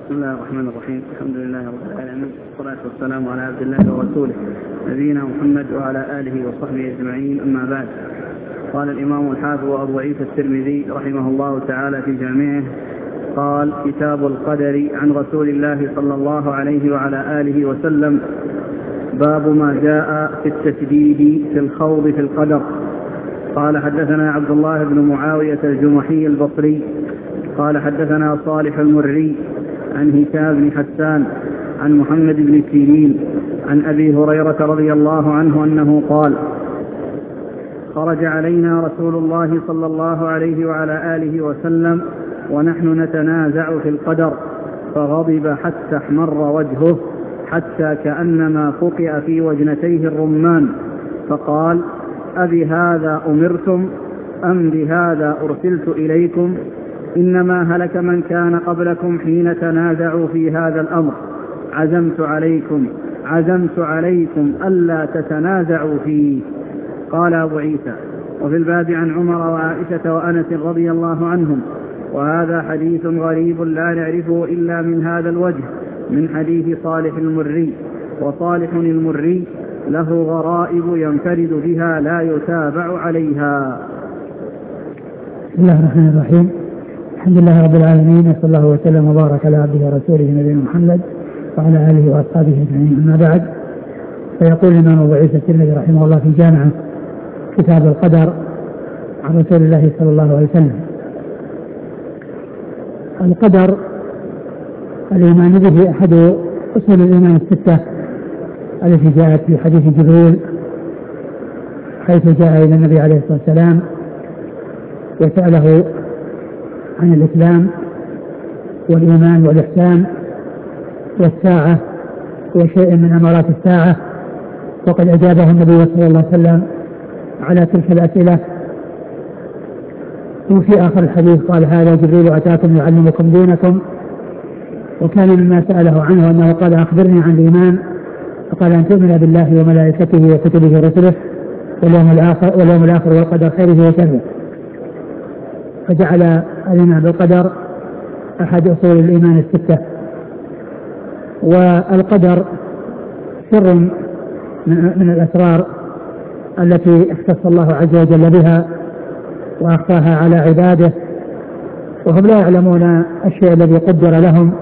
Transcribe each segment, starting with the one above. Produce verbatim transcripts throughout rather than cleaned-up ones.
بسم الله الرحمن الرحيم. الحمد لله رب العالمين، والصلاة والسلام على عبد الله ورسوله نبينا محمد وعلى آله وصحبه أجمعين، أما بعد. قال الإمام الحافظ أبو عيسى الترمذي رحمه الله تعالى في جامعه: قال: كتاب القدر عن رسول الله صلى الله عليه وعلى آله وسلم. باب ما جاء في التشديد في الخوض في القدر. قال: حدثنا عبد الله بن معاوية الجمحي البصري قال: حدثنا صالح المري عن هشام بن حسان عن محمد بن سيرين عن أبي هريرة رضي الله عنه أنه قال: خرج علينا رسول الله صلى الله عليه وعلى آله وسلم ونحن نتنازع في القدر، فغضب حتى احمر وجهه حتى كأنما فقئ في وجنتيه الرمان، فقال: أبهذا أمرتم أم بهذا أرسلت إليكم؟ إنما هلك من كان قبلكم حين تنازعوا في هذا الأمر. عزمت عليكم عزمت عليكم ألا تتنازعوا فيه. قال أبو عيسى: وفي الباب عن عمر وعائشة وأنس رضي الله عنهم، وهذا حديث غريب لا نعرفه إلا من هذا الوجه، من حديث صالح المري. وصالح المري له غرائب ينفرد بها لا يتابع عليها. بسم الله الرحمن الرحيم. الحمد لله رب العالمين، صلى الله وسلم وبارك على عبده ورسوله نبينا محمد وعلى آله وأصحابه أجمعين، أما بعد. فيقول الإمام أبو عيسى الترمذي رحمه الله في جامعه: كتاب القدر عن رسول الله صلى الله عليه وسلم. القدر الإيمان به أحد أصول الإيمان الستة التي جاءت في حديث جبريل، حيث جاء إلى النبي عليه الصلاة والسلام وسأله عن الإسلام والإيمان والإحسان والساعة وشيء من أمارات الساعة، وقد أجابه النبي صلى الله عليه وسلم على تلك الأسئلة. وفي آخر الحديث قال: هذا جبريل أتاكم يعلمكم دينكم. وكان مما سأله عنه أنه قال: أخبرني عن الإيمان، فقال: أن تؤمن بالله وملائكته وكتبه ورسله واليوم الآخر واليوم الآخر والقدر خيره وشره. فجعل الإيمان بالقدر أحد أصول الإيمان الستة. والقدر سر من الأسرار التي اختص الله عز وجل بها وأخفاها على عباده، وهم لا يعلمون الشيء الذي قدر لهم.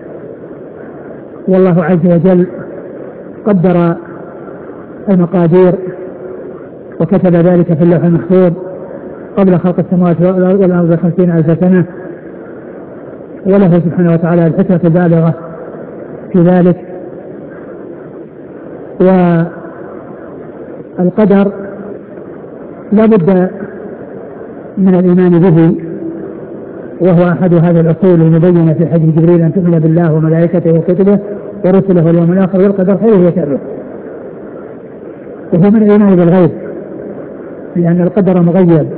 والله عز وجل قدر المقادير وكتب ذلك في اللوح المحفوظ قبل خلق السماوات والأرض بخمسين ألف سنة، وله سبحانه وتعالى الحكمة البالغة في ذلك. والقدر لا بد من الإيمان به، وهو أحد هذه الأصول المبينة في حديث جبريل: أن تؤمن بالله وملائكته وكتبه ورسله واليوم الآخر والقدر خيره وشره. وهو من الإيمان بالغيب، لأن القدر مغيب،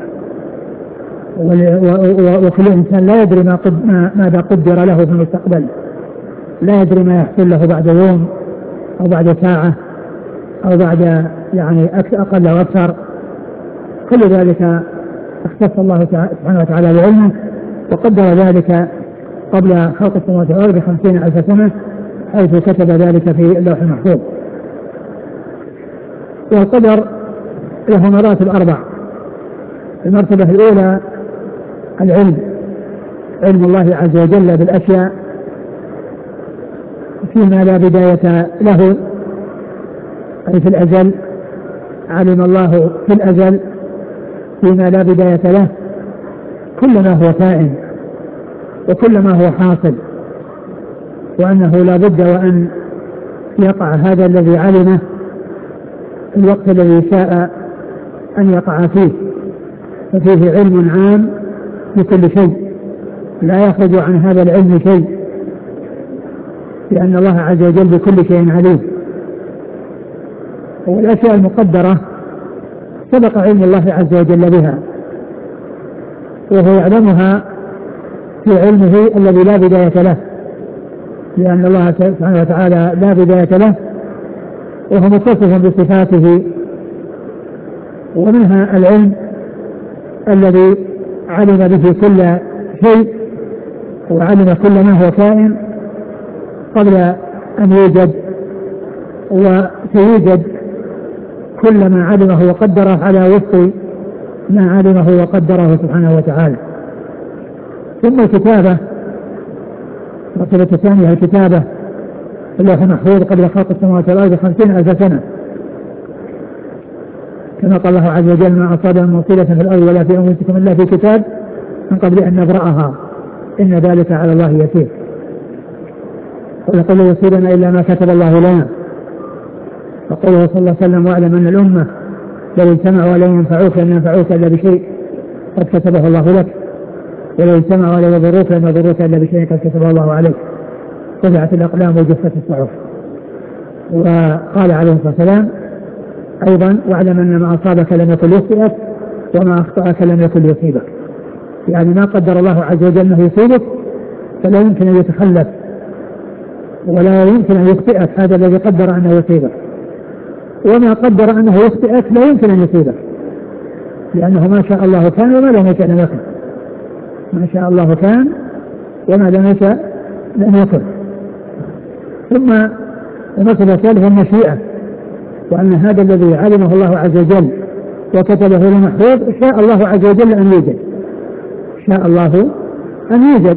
وكل إنسان لا يدري ما قد ماذا قدر له في المستقبل، لا يدري ما يحصل له بعد يوم أو بعد ساعة أو بعد يعني أقل أو أكثر. كل ذلك اختص الله سبحانه وتعالى بعلمه، وقدر ذلك قبل خلق السماوات والأرض بخمسين ألف سنة، حيث كتب ذلك في اللوح المحفوظ. والقدر له مراتب أربع. المرتبة الأولى العلم، علم الله عز وجل بالأشياء فيما لا بداية له، أي في الأزل. علم الله في الأزل فيما لا بداية له كل ما هو كائن وكل ما هو حاصل، وأنه لا بد وأن يقع هذا الذي علمه في الوقت الذي شاء أن يقع فيه. ففيه علم عام بكل شيء، لا يخرج عن هذا العلم شيء، لأن الله عز وجل بكل شيء عليم. والأشياء المقدرة سبق علم الله عز وجل بها، وهو يعلمها في علمه الذي لا بداية له، لأن الله سبحانه وتعالى لا بداية له، وهو متصف بصفاته. ومنها العلم الذي علم به كل شيء وعلم كل ما هو كائن قبل أن يوجد، وسيوجد كل ما علمه وقدره على وفق ما علمه وقدره سبحانه وتعالى. ثم الكتابة، المرتبة الثانية الكتابة في اللوح المحفوظ قبل خلق السماوات والأرض خمسين ألف سنة، كما قال الله عز وجل: ما أصاب من مصيبة في الأرض ولا في أنفسكم إلا في كتاب من قبل أن نبرأها إن ذلك على الله يسير. ويقول: يصيبنا إلا ما كتب الله لنا. وقوله صلى الله عليه وسلم: واعلم أن الأمة لو اجتمعوا ولن ينفعوك لن ينفعوك إلا بشيء قد كتبه الله لك، ولو اجتمعوا ولن يضروك لن يضروك إلا بشيء قد كتبه الله عليك. رفعت الأقلام وجفت الصحف. وقال عليه الصلاة والسلام أيضا: واعلم أن ما أصابك لم يكن ليخطئك وما أخطأك لم يكن ليصيبك. يعني ما قدر الله عز وجل أنه يصيبك فلا يمكن أن يتخلف، ولا يمكن أن يخطئك هذا الذي قدر أنه يصيبك، وما قدر أنه يخطئك لا يمكن أن يصيبك، لأنه ما شاء الله كان وما لم يشأ لم يكن. ما شاء الله كان وما لم يشأ لم يكن. ثم المسألة الثالثة المشيئة، وأن هذا الذي علمه الله عز وجل وكتبه للمحفوظ شاء الله عز وجل أن يوجد، شاء الله أن يوجد،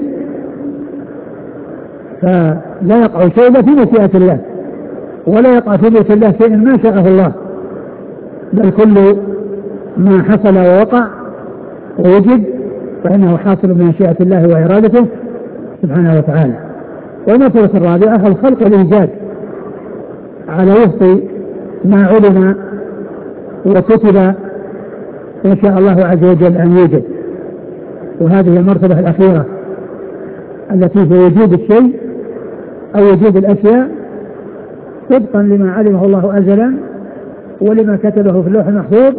فلا يقع شيء في مشيئة الله، ولا يقع في مشيئة الله شيء ما شاءه الله، بل كل ما حصل ووقع ووجد فإنه حاصل من مشيئة الله وإرادته سبحانه وتعالى. والمسألة الرابعة الخلق والإيجاد على وفق ما علم وكتب إن شاء الله عز وجل أن يوجد. وهذه المرتبة الأخيرة التي هي وجود الشيء أو وجود الأشياء طبقا لما علمه الله أزلا ولما كتبه في اللوح المحفوظ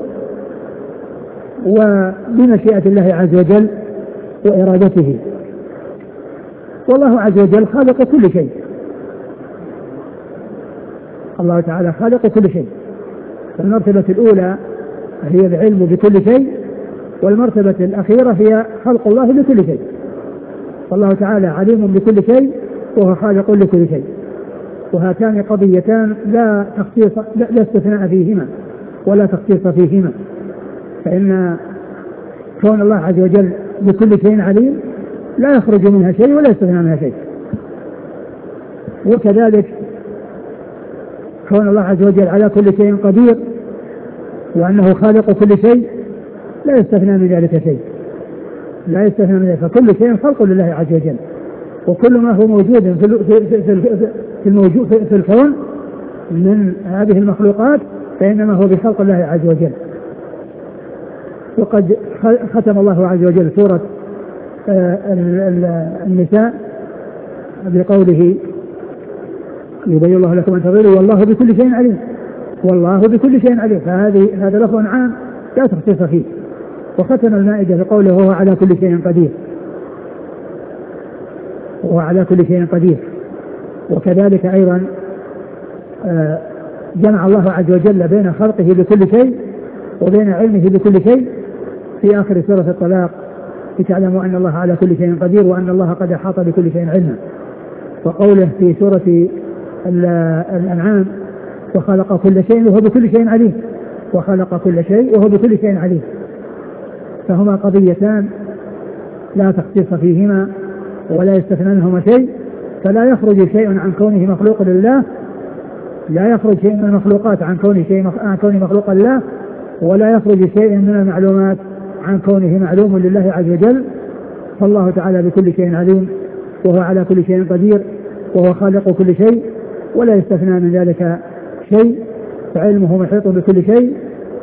وبمشيئة الله عز وجل وإرادته. والله عز وجل خالق كل شيء، الله تعالى خالق كل شيء. المرتبة الأولى هي العلم بكل شيء، والمرتبة الأخيرة هي خلق الله لكل شيء. والله تعالى عليم بكل شيء وهو خالق لكل شيء، وهاتان قضيتان لا تخصيص لا استثناء فيهما ولا تخصيص فيهما، فإن كون الله عز وجل بكل شيء عليم لا يخرج منها شيء ولا يستثنى منها شيء. وكذلك كون الله عز وجل على كل شيء قدير وأنه خالق كل شيء لا يستثنى من ذلك شيء، لا يستثنى من ذلك، فكل شيء خلق لله عز وجل، وكل ما هو موجود في في في في الموجود في, في الكون من هذه المخلوقات فإنما هو بخلق الله عز وجل. وقد ختم الله عز وجل سورة النساء بقوله: يبين الله لكم أن تضلوا والله بكل شيء عليم، والله بكل شيء عليم. فهذه هذا لفظ عام لا تخصيص فيه. وختم المائدة بقوله: وهو على كل شيء قدير، وهو على كل شيء قدير. وكذلك أيضا جمع الله عز وجل بين خلقه لكل شيء وبين علمه بكل شيء في آخر سورة الطلاق: لتعلموا أن الله على كل شيء قدير وأن الله قد أحاط بكل شيء علما. وقوله في سورة الأنعام: وخلق كل شيء وهو بكل شيء عليم، وخلق كل شيء وهو بكل شيء عليم. فهما قضيتان لا تخصيص فيهما ولا يستثنى منهما شيء، فلا يخرج شيء عن كونه مخلوق لله، لا يخرج شيء من المخلوقات عن كونه شيء عن كونه مخلوق لله، ولا يخرج شيء من المعلومات عن كونه معلوم لله عز وجل. فالله تعالى بكل شيء عليم، وهو على كل شيء قدير، وهو خالق كل شيء ولا يستثنى من ذلك شيء، فعلمه محيط بكل شيء،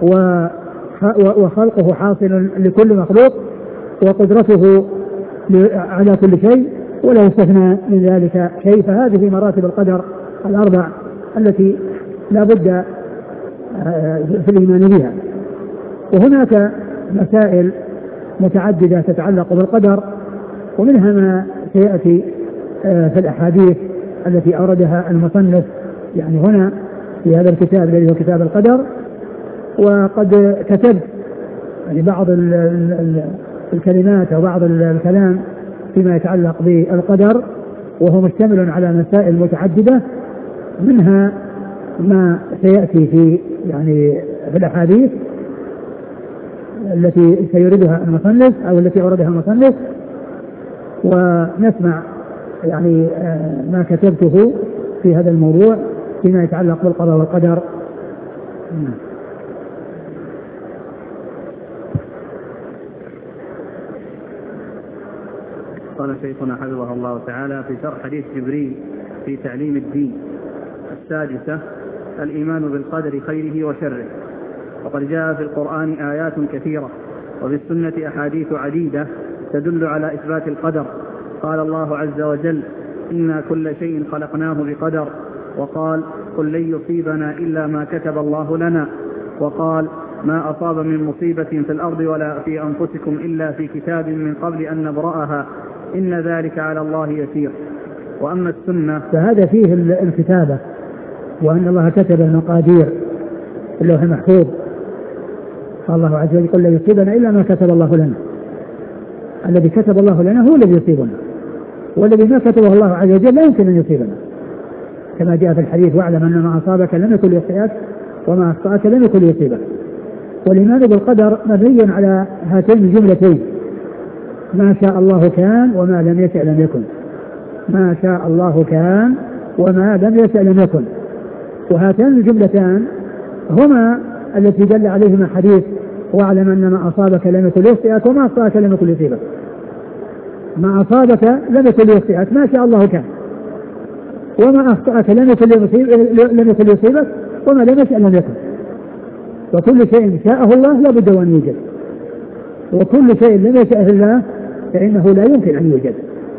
وخلقه حاصل لكل مخلوق، وقدرته على كل شيء ولا يستثنى من ذلك شيء. فهذه مراتب القدر الأربع التي لا بد في الإيمان بها. وهناك مسائل متعددة تتعلق بالقدر، ومنها ما سيأتي في الأحاديث التي أوردها المصنف يعني هنا في هذا الكتاب الذي هو كتاب القدر. وقد كتبت يعني بعض الكلمات أو بعض الكلام فيما يتعلق بالقدر وهو مشتمل على مسائل متعددة، منها ما سيأتي في يعني في الأحاديث التي سيردها المصنف أو التي أوردها المصنف، ونسمع يعني ما كتبته في هذا الموضوع فيما يتعلق بالقضاء والقدر. قال شيخنا حفظه الله تعالى في شرح حديث جبريل في تعليم الدين السادسة: الإيمان بالقدر خيره وشره. وقد جاء في القرآن آيات كثيرة وفي السنة أحاديث عديدة تدل على إثبات القدر. قال الله عز وجل: إنا كل شيء خلقناه بقدر. وقال: قل لن يصيبنا إلا ما كتب الله لنا. وقال: ما أصاب من مصيبة في الأرض ولا في أنفسكم إلا في كتاب من قبل أن نبرأها إن ذلك على الله يسير. وأما السنة فهذا فيه الكتابة، وأن الله كتب المقادير في اللوح المحفوظ. قال الله عز وجل: قل لا يصيبنا إلا ما كتب الله لنا. الذي كتب الله لنا هو الذي يصيبنا، والذي ما كتبه الله عز وجل لا يمكن أن يصيبنا، كما جاء في الحديث: واعلم أن ما أصابك لم يكن ليخطئك وما أخطأك لم يكن ليصيبك. والإيمان بالقدر مبني على هاتين الجملتين: ما شاء الله كان وما لم يشأ لم يكن. ما شاء الله كان وما لم يشأ لم يكن. وهاتان الجملتان هما التي دل عليهما حديث: واعلم أن ما أصابك لم يكن ليخطئك وما أخطأك لم يكن ليصيبك. ما أصابك لم يكن ليخطئك ما شاء الله كان، وما أخطأك لم يكن ليصيبك وما لم يشأ لم يكن. وكل شيء شاءه الله لا بد أن يوجد، وكل شيء لم يشأه الله فإنه لا يمكن أن يوجد.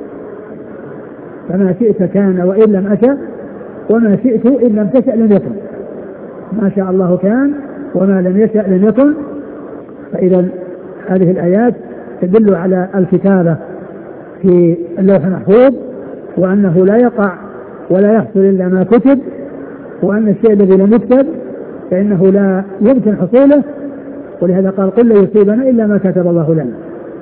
فما شئت كان وإن لم أشأ، وما شئت إن لم تشأ لم يكن. ما شاء الله كان وما لم يشأ لم يكن. فإذا هذه الآيات تدل على الكتابة في اللوح المحفوظ، وأنه لا يقع ولا يحصل إلا ما كتب، وأن الشيء الذي لم يكتب فإنه لا يمكن حصوله. ولهذا قال: قل لا يصيبنا إلا ما كتب الله لنا.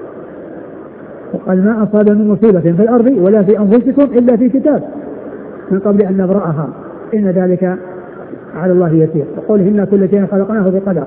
وقال: ما أصاب من مصيبة في الأرض ولا في أنفسكم إلا في كتاب من قبل أن نبرأها إن ذلك على الله يسير. وقوله: إنا كل شيء خلقناه بقدر.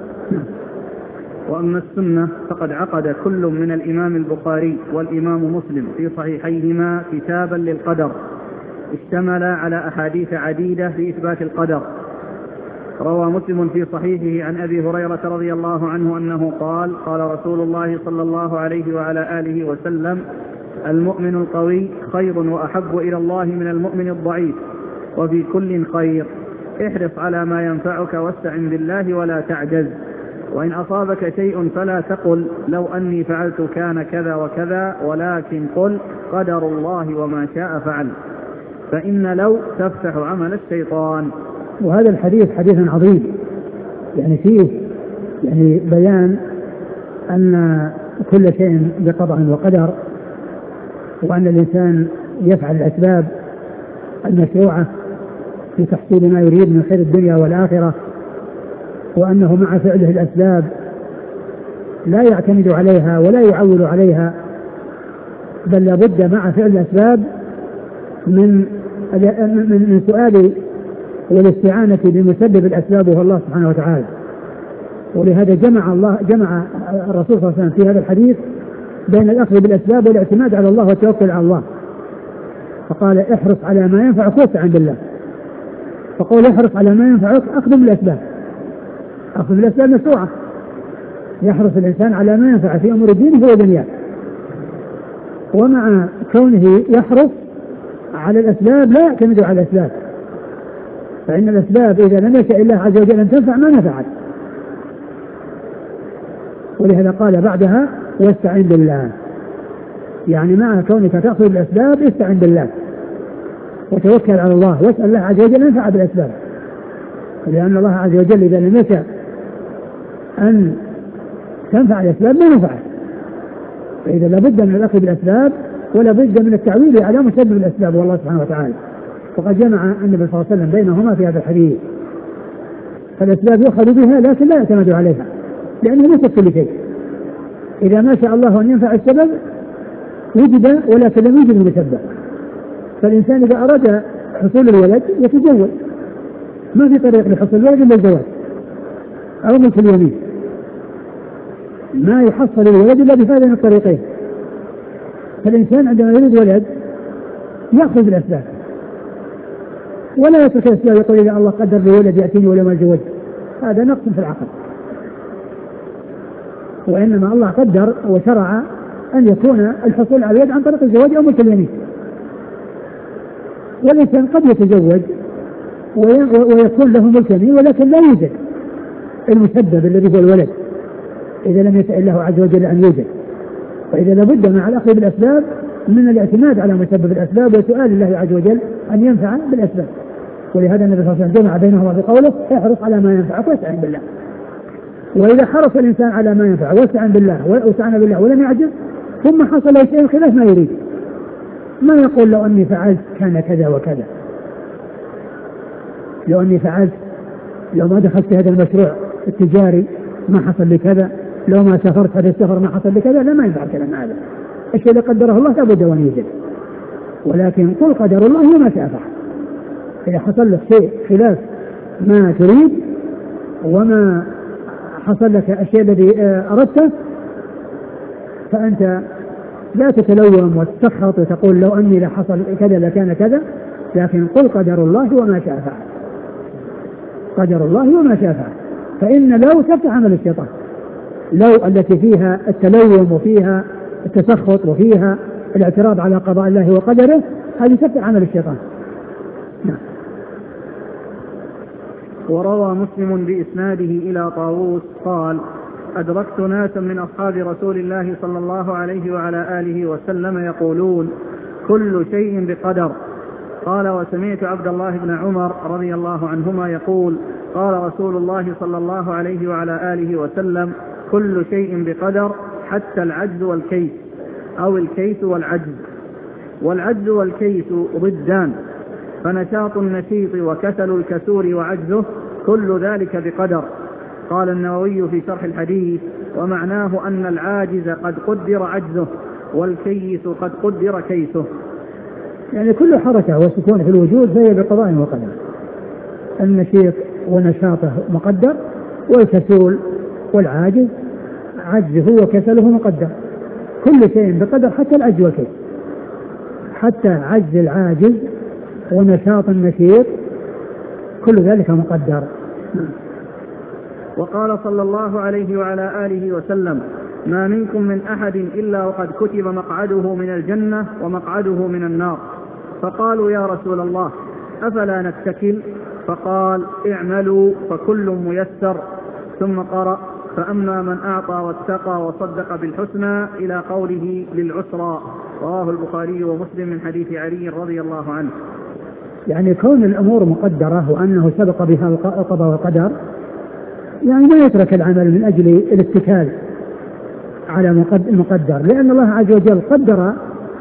وأما السنة فقد عقد كل من الإمام البخاري والإمام مسلم في صحيحيهما كتابا للقدر اشتمل على أحاديث عديدة في إثبات القدر. روى مسلم في صحيحه عن أبي هريرة رضي الله عنه أنه قال: قال رسول الله صلى الله عليه وعلى آله وسلم: المؤمن القوي خير وأحب إلى الله من المؤمن الضعيف، وفي كل خير. احرص على ما ينفعك واستعن بالله ولا تعجز. وإن أصابك شيء فلا تقل لو أني فعلت كان كذا وكذا، ولكن قل قدر الله وما شاء فعل، فإن لو تفتح عمل الشيطان. وهذا الحديث حديث عظيم، يعني فيه يعني بيان أن كل شيء بقضاء وقدر، وأن الإنسان يفعل الأسباب المشروعة في تحصيل ما يريد من خير الدنيا والآخرة، وأنه مع فعله الأسباب لا يعتمد عليها ولا يعول عليها، بل لابد مع فعل الأسباب من من سؤال والاستعانة بمسبب الأسباب وهو الله سبحانه وتعالى. ولهذا جمع الله جمع الرسول صلى الله عليه وسلم في هذا الحديث بين الأخذ بالأسباب والاعتماد على الله والتوكل على الله. فقال: احرص على ما ينفعك واستعن بالله. فقول احرص على ما ينفعك أخذ بالأسباب. أخذ بالأسباب مشروعة، يحرص الإنسان على ما ينفع في أمور دينه ودنياه، ومع كونه يحرص على الأسباب لا يعتمد على الأسباب، فإن الأسباب إذا لم يشاء الله عز وجل أن تنفع ما نفعت. ولهذا قال بعدها: واستعن بالله. يعني مع كونك تأخذ بالأسباب استعن بالله وتوكل على الله واسأل الله عز وجل أن ينفع بالأسباب، لأن الله عز وجل إذا لم يشاء أن تنفع الأسباب ما نفعت. فإذا لابد من الأخذ بالأسباب ولا بد من التعويل على مسبب الأسباب والله سبحانه وتعالى. وقد جمع النبي صلى الله عليه وسلم بينهما في هذا الحديث. فالأسباب يؤخذ بها لكن لا يعتمد عليها، لأنه ليس كل شيء. إذا ما شاء الله أن ينفع السبب وجد، ولكن لم يوجد المسبب. فالإنسان إذا أراد حصول الولد يتزوج، ما في طريق لحصول الولد إلا الزواج أو ملك اليمين، ما يحصل الولد إلا بهذين الطريقين. فالإنسان عندما يريد ولد يأخذ بالأسباب ولا يترك الأسباب يقول إذا الله قدر لي ولد يأتيني ولا ما أتزوج، هذا نقص في العقل. وإنما الله قدر وشرع أن يكون الحصول على الولد عن طريق الزواج أو ملك اليمين. والإنسان قد يتزوج ويكون له ملك يمين ولكن لا يوجد المسبب الذي هو الولد إذا لم يسأل الله عز وجل أن يوجد. وإذا لابد مع الأخذ بالأسباب من الاعتماد على مسبب الأسباب وسؤال الله عز وجل أن ينفع بالأسباب. ولهذا النبي صلى الله عليه وسلم جمع بينهما بقوله احرص على ما ينفعك واستعن بالله. وإذا حرص الإنسان على ما ينفع واستعن بالله واستعن بالله ولم يعجز ثم حصل شيء خلاف ما يريد، ما يقول لو أني فعلت كان كذا وكذا، لو أني فعلت لو ما دخلت في هذا المشروع التجاري ما حصل لي كذا، لو ما سافرت هذا السفر ما حصل لي كذا. لا، ما ينفع الكلام هذا. الشيء اللي قدره الله لابد أن يوجد، ولكن قل قدر الله وما شاء فعل. إذا حصل لك شيء خلاف ما تريد وما حصل لك الشيء الذي أردته فأنت لا تتلوم وتسخط وتقول لو أني لحصل كذا لكان كذا، لكن قل قدر الله وما شاء فعل. قدر الله وما شاء فعل. فإن لو تفتح عمل الشيطان، لو التي فيها التلوم وفيها التسخط وفيها الاعتراض على قضاء الله وقدره، هذه تفتح عمل الشيطان. نعم. وروى مسلم بإسناده إلى طاووس قال أدركت ناسا من أصحاب رسول الله صلى الله عليه وعلى آله وسلم يقولون كل شيء بقدر. قال وسمعت عبد الله بن عمر رضي الله عنهما يقول قال رسول الله صلى الله عليه وعلى آله وسلم كل شيء بقدر حتى العجز والكيس أو الكيس والعجز. والعجز والكيس ضدان، فنشاط النشيط وكسل الكسول وعجزه كل ذلك بقدر. قال النووي في شرح الحديث ومعناه أن العاجز قد قدر عجزه والكيس قد قدر كيسه. يعني كل حركة وسكون في الوجود فهي بقضاء وقدر. النشيط ونشاطه مقدر، والكسول والعاجز عجزه وكسله مقدر. كل شيء بقدر حتى العجز والكيس، حتى عجز العاجز ونشاط النشيط كل ذلك مقدر. وقال صلى الله عليه وعلى آله وسلم ما منكم من أحد إلا وقد كتب مقعده من الجنة ومقعده من النار. فقالوا يا رسول الله أفلا نتكل؟ فقال اعملوا فكل ميسر. ثم قرأ فأما من أعطى واتقى وصدق بالحسنى إلى قوله للعسرى. رواه البخاري ومسلم من حديث علي رضي الله عنه. يعني كون الأمور مقدرة وأنه سبق بها القضاء والقدر يعني ما يترك العمل من أجل الاتكال على المقدر، لأن الله عز وجل قدر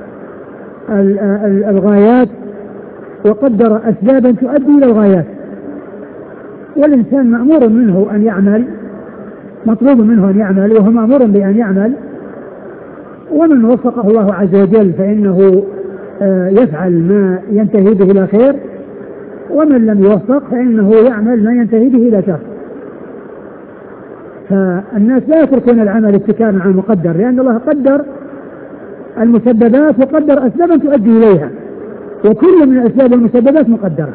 الغايات وقدر أسبابا تؤدي إلى الغايات، والإنسان مأمور منه أن يعمل، مطلوب منه أن يعمل وهو مأمور بأن يعمل، ومن وفقه الله عز وجل فإنه يفعل ما ينتهي به إلى خير، ومن لم يوفق فإنه يعمل ما ينتهي به إلى شر. فالناس لا يتركون العمل اتكالا على المقدر، لأن الله قدر المسببات وقدر أسبابا تؤدي إليها، وكل من الأسباب والمسببات مقدرة.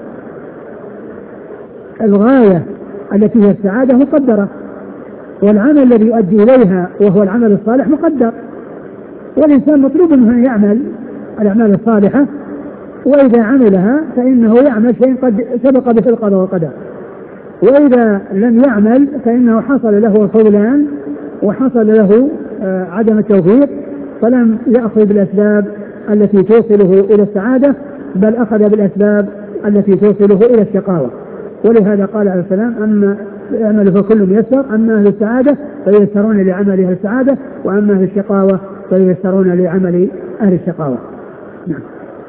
الغاية التي هي السعادة مقدرة، والعمل الذي يؤدي إليها وهو العمل الصالح مقدر، والإنسان مطلوب منه أن يعمل الأعمال الصالحة، وإذا عملها فإنه يعمل شيء قد سبق به القضاء والقدر، وإذا لم يعمل فإنه حصل له الخذلان وحصل له عدم التوفيق، فلم يأخذ بالأسباب التي توصله إلى السعادة، بل أخذ بالأسباب التي توصله إلى الشقاوة. ولهذا قال عليه السلام أما يعمل فكل ميسر، أما أهل السعادة فييسرون لعمل أهل السعادة، وأما أهل الشقاوة فييسرون لعمل أهل الشقاوة. نعم.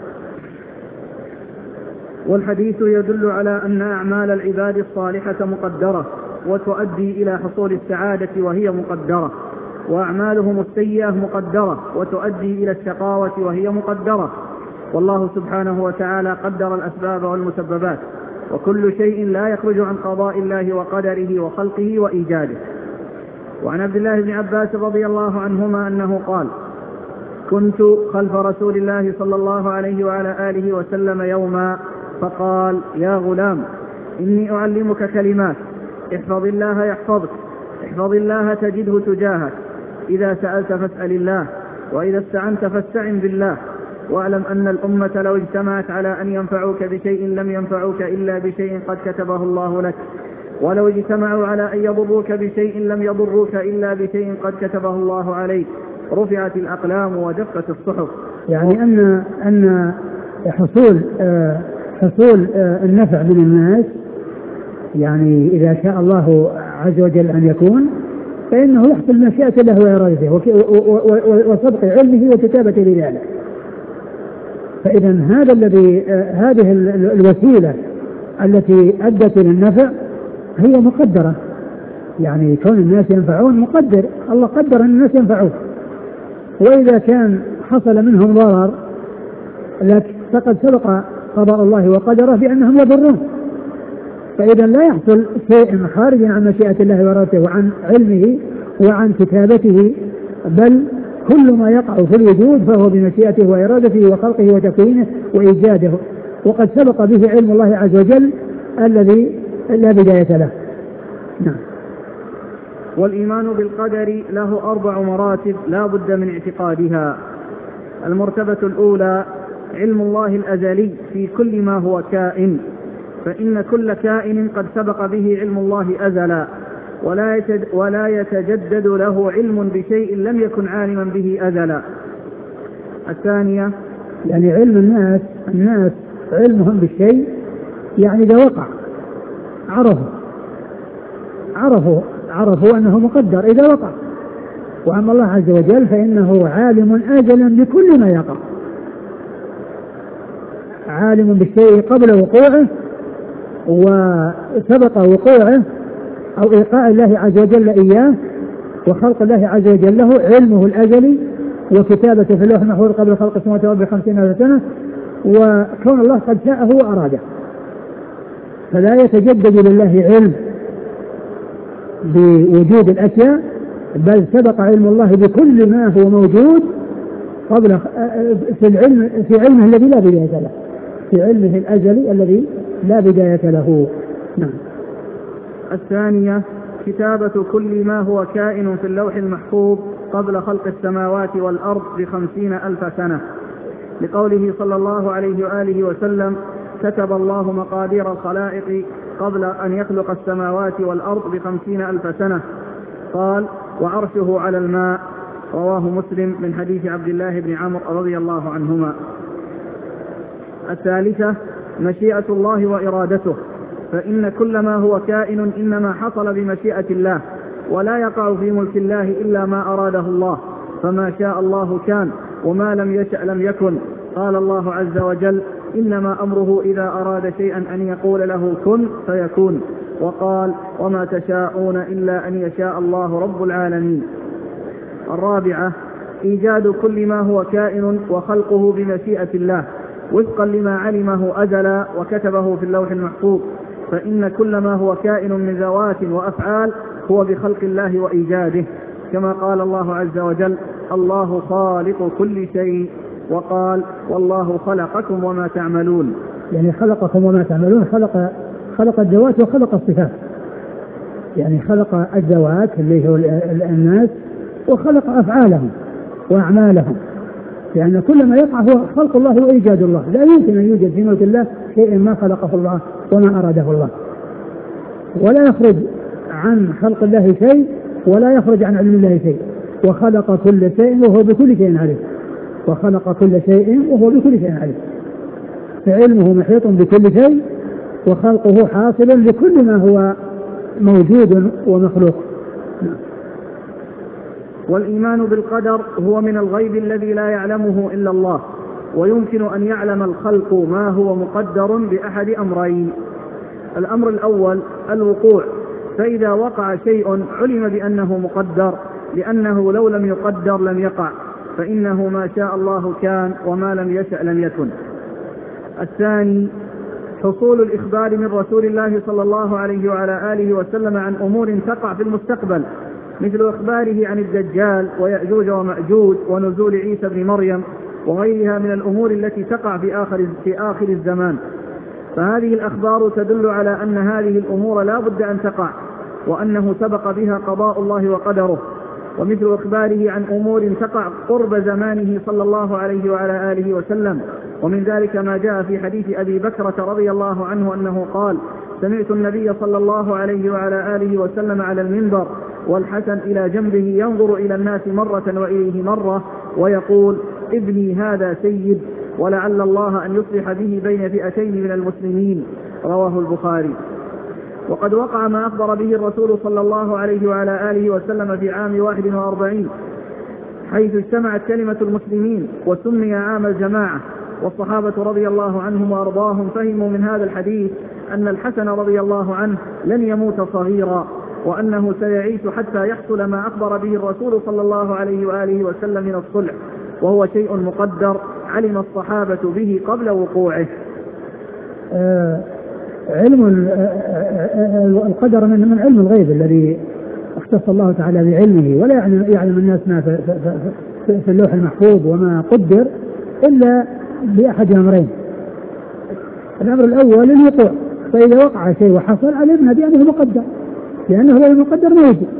والحديث يدل على أن أعمال العباد الصالحة مقدرة وتؤدي إلى حصول السعادة وهي مقدرة، وأعمالهم السيئة مقدرة وتؤدي إلى الشقاوة وهي مقدرة. والله سبحانه وتعالى قدر الأسباب والمسببات، وكل شيء لا يخرج عن قضاء الله وقدره وخلقه وإيجاده. وعن عبد الله بن عباس رضي الله عنهما أنه قال: كنت خلف رسول الله صلى الله عليه وعلى آله وسلم يوما فقال: يا غلام، إني أعلمك كلمات، احفظ الله يحفظك، احفظ الله تجده تجاهك، إذا سألت فاسأل الله، وإذا استعنت فاستعن بالله، واعلم أن الأمة لو اجتمعت على أن ينفعوك بشيء لم ينفعوك إلا بشيء قد كتبه الله لك، ولو اجتمعوا على أن يضروك بشيء لم يضروك إلا بشيء قد كتبه الله عليك، رفعت الأقلام وجفت الصحف. يعني أن أن حصول آه حصول آه النفع من الناس، يعني إذا شاء الله عز وجل أن يكون، فإنه يحصل مشيئة الله وإرادته وسبق علمه وكتابته لذلك. فإذا هذا الذي آه هذه الوسيلة التي أدت إلى النفع هي مقدرة، يعني كون الناس ينفعون مقدر، الله قدر أن الناس ينفعون. وإذا كان حصل منهم ضرر فقد سبق قضاء الله وقدره بأنهم يضرون. فإذا لا يحصل شيء خارج عن مشيئة الله وإرادته وعن علمه وعن كتابته، بل كل ما يقع في الوجود فهو بمشيئته وإرادته وخلقه وتكوينه وإيجاده، وقد سبق به علم الله عز وجل الذي لا بداية له. نعم. والإيمان بالقدر له أربع مراتب لا بد من اعتقادها. المرتبة الأولى علم الله الأزلي في كل ما هو كائن، فإن كل كائن قد سبق به علم الله أزلا، ولا ولا يتجدد له علم بشيء لم يكن عالما به أزلا. الثانية يعني علم الناس الناس علمهم بالشيء، يعني إذا وقع عرفوا عرفوا عرفوا أنه مقدر إذا وقع. وأما الله عز وجل فإنه عالم أزلا بكل ما يقع، عالم بالشيء قبل وقوعه وسبق وقوعه أو إيقاع الله عز وجل إياه وخلق الله عز وجل له، علمه الأزلي وكتابته في اللوح المحفوظ قبل خلق السماوات والأرض بخمسين ألف سنة، وكون الله قد شاءه وأراده. فلا يتجدد لله علم بوجود الأشياء، بل سبق علم الله بكل ما هو موجود قبل في العلم في علمه الذي لا بداية له، في علمه الأزلي الذي لا بداية له. نعم. الثانية كتابة كل ما هو كائن في اللوح المحفوظ قبل خلق السماوات والأرض بخمسين ألف سنة، لقوله صلى الله عليه وآله وسلم: كتب الله مقادير الخلائق قبل أن يخلق السماوات والأرض بخمسين ألف سنة. قال: وعرشه على الماء. رواه مسلم من حديث عبد الله بن عمرو رضي الله عنهما. الثالثة مشيئة الله وإرادته، فإن كل ما هو كائن إنما حصل بمشيئة الله، ولا يقع في ملك الله إلا ما أراده الله، فما شاء الله كان وما لم يشأ لم يكن. قال الله عز وجل: إنما أمره إذا أراد شيئا أن يقول له كن فيكون. وقال: وما تشاءون إلا أن يشاء الله رب العالمين. الرابعة إيجاد كل ما هو كائن وخلقه بمشيئة الله وفقا لما علمه أزلا وكتبه في اللوح المحفوظ، فإن كل ما هو كائن من ذوات وأفعال هو بخلق الله وإيجاده، كما قال الله عز وجل: الله خالق كل شيء. وقال: والله خلقكم وما تعملون. يعني خلقكم وما تعملون، خلق خلق الذوات وخلق الصفات، يعني خلق الذوات اللي هو الناس وخلق أفعالهم وأعمالهم، لأن يعني كل ما يقع هو خلق الله وإيجاد الله، لا يمكن أن يوجد في ملك الله شيء ما خلقه الله وما أراده الله، ولا يخرج عن خلق الله شيء ولا يخرج عن علم الله شيء. وخلق كل شيء وهو بكل شيء عليم، وخلق كل شيء وهو بكل شيء عليم، فعلمه محيط بكل شيء وخلقه حاصل لكل ما هو موجود ومخلوق. والإيمان بالقدر هو من الغيب الذي لا يعلمه إلا الله، ويمكن أن يعلم الخلق ما هو مقدر بأحد أمرين: الأمر الأول الوقوع، فإذا وقع شيء علم بأنه مقدر، لأنه لو لم يقدر لم يقع، فإنه ما شاء الله كان وما لم يشأ لم يكن. الثاني حصول الإخبار من رسول الله صلى الله عليه وعلى آله وسلم عن أمور تقع في المستقبل، مثل إخباره عن الدجال ويأجوج ومأجوج ونزول عيسى بن مريم وغيرها من الأمور التي تقع في آخر, في آخر الزمان. فهذه الأخبار تدل على أن هذه الأمور لا بد أن تقع، وأنه سبق بها قضاء الله وقدره. ومثل إخباره عن أمور تقع قرب زمانه صلى الله عليه وعلى آله وسلم، ومن ذلك ما جاء في حديث أبي بكرة رضي الله عنه أنه قال: سمعت النبي صلى الله عليه وعلى آله وسلم على المنبر والحسن إلى جنبه ينظر إلى الناس مرة وإليه مرة ويقول: ابني هذا سيد، ولعل الله أن يصلح به بين فئتين من المسلمين. رواه البخاري. وقد وقع ما أخبر به الرسول صلى الله عليه وعلى آله وسلم في عام واحد وأربعين، حيث اجتمعت كلمة المسلمين وسمي عام الجماعة. والصحابة رضي الله عنهم وأرضاهم فهموا من هذا الحديث أن الحسن رضي الله عنه لن يموت صغيرا، وأنه سيعيش حتى يحصل ما أخبر به الرسول صلى الله عليه وآله وسلم من الصلح، وهو شيء مقدر علم الصحابة به قبل وقوعه. آه علم القدر من من علم الغيب الذي اختص الله تعالى بعلمه، ولا يعلم الناس ما في, في, في اللوح المحفوظ وما قدر إلا بأحد أمرين. الأمر الأول الوقوع، فإذا وقع شيء وحصل علمنا بأنه مقدر، لأنه لو مقدر ما وجد،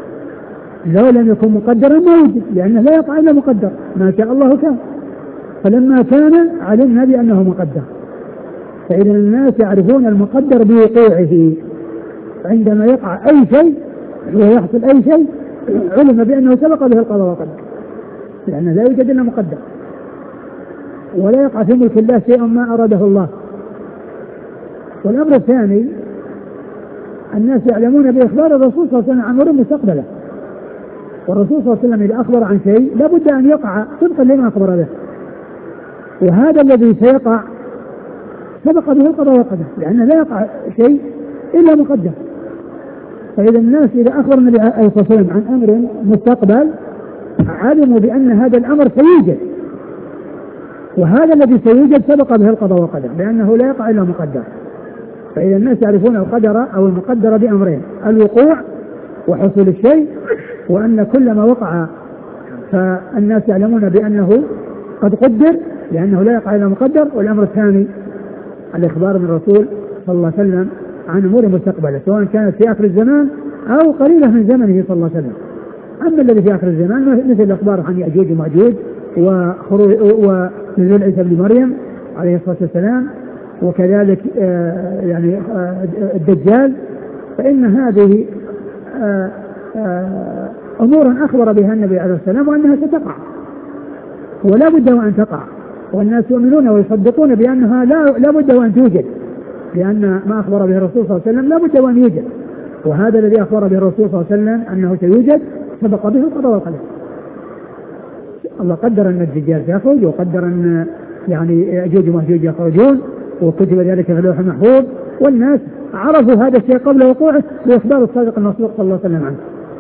لو لم يكن مقدرا ما وجد، لأنه لا يقع إلا مقدر، ما شاء الله كان. فلما كان علمنا بأنه مقدر. فإذا الناس يعرفون المقدر بوقوعه، عندما يقع أي شيء ويحصل أي شيء علم بأنه سبق به القضاء والقدر، لأنه لا يوجد إلا مقدر، ولا يقع في ملك الله شيء ما أراده الله. والأمر الثاني الناس يعلمون بإخبار الرسول صلى الله عليه وسلم عن أمور مستقبله، والرسول صلى الله عليه وسلم إذا أخبر عن شيء لا بد أن يقع طبقا لما أخبر به، وهذا الذي سيقع سبق به القضاء والقدر، لأنه لا يقع شيء إلا مقدر. فإذا الناس إذا أخبر النبي عليه الصلاة والسلام عن أمر مستقبل علموا بأن هذا الأمر سيوجد، وهذا الذي سيوجد سبق به القضاء والقدر، لأنه لا يقع إلا مقدر. فإذا الناس يعرفون القدر أو المقدر بأمرين: الوقوع وحصول الشيء، وأن كل ما وقع فالناس يعلمون بأنه قد قدر لأنه لا يقع إلا مقدر. والأمر الثاني الإخبار من الرسول صلى الله عليه وسلم عن أمور مستقبلة، سواء كانت في آخر الزمان أو قريبة من زمنه صلى الله عليه وسلم. أما الذي في آخر الزمان مثل الأخبار عن يأجوج ومأجوج ونزول عيسى بن مريم عليه الصلاة والسلام، وكذلك آه يعني آه الدجال، فإن هذه آه آه أمور أخبر بها النبي عليه الصلاة والسلام وأنها ستقع ولا بد وأن تقع، والناس يؤمنون ويصدقون بأنها لا, لا بد وأن توجد، لأن ما أخبر به الرسول صلى الله عليه وسلم لا بد وأن يوجد، وهذا الذي أخبر به الرسول صلى الله عليه وسلم أنه سيوجد سبق به القضاء والقدر. الله قدر أن الدجال سيخرج، وقدر أن يعني يأجوج ومأجوج يخرجون، وكتب ذلك في اللوح المحفوظ، والناس عرفوا هذا الشيء قبل وقوعه بإخبار الصادق المصدوق صلى الله عليه وسلم عنه.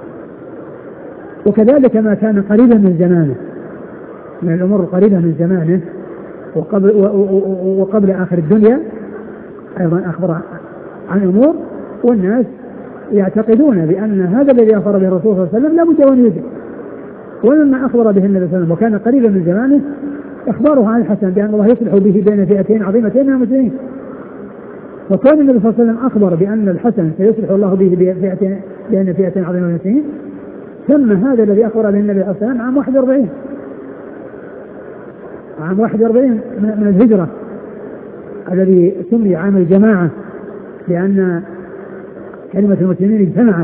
وكذلك ما كان قريبا من زمانه من الأمور القريبة من زمانه وقبل, وقبل آخر الدنيا أيضا أخبر عن أمور، والناس يعتقدون بأن هذا الذي أخبر به الرسول صلى الله عليه وسلم لا بد وأن يوجد. ولما أخبر به النبي صلى الله عليه وسلم وكان قريبا من زمانه إخباره عن الحسن بأن الله يصلح به بين فئتين عظيمتين من المسلمين، وكان النبي صلى الله عليه وسلم أخبر بأن الحسن سيصلح الله به بين فئتين عظيمة من المسلمين، ثم هذا الذي أخبر به النبي صلى الله عليه وسلم عام واحد وأربعين عام واحد وأربعين من الهجرة، الذي سمي عام الجماعة لأن كلمة المسلمين اجتمعت،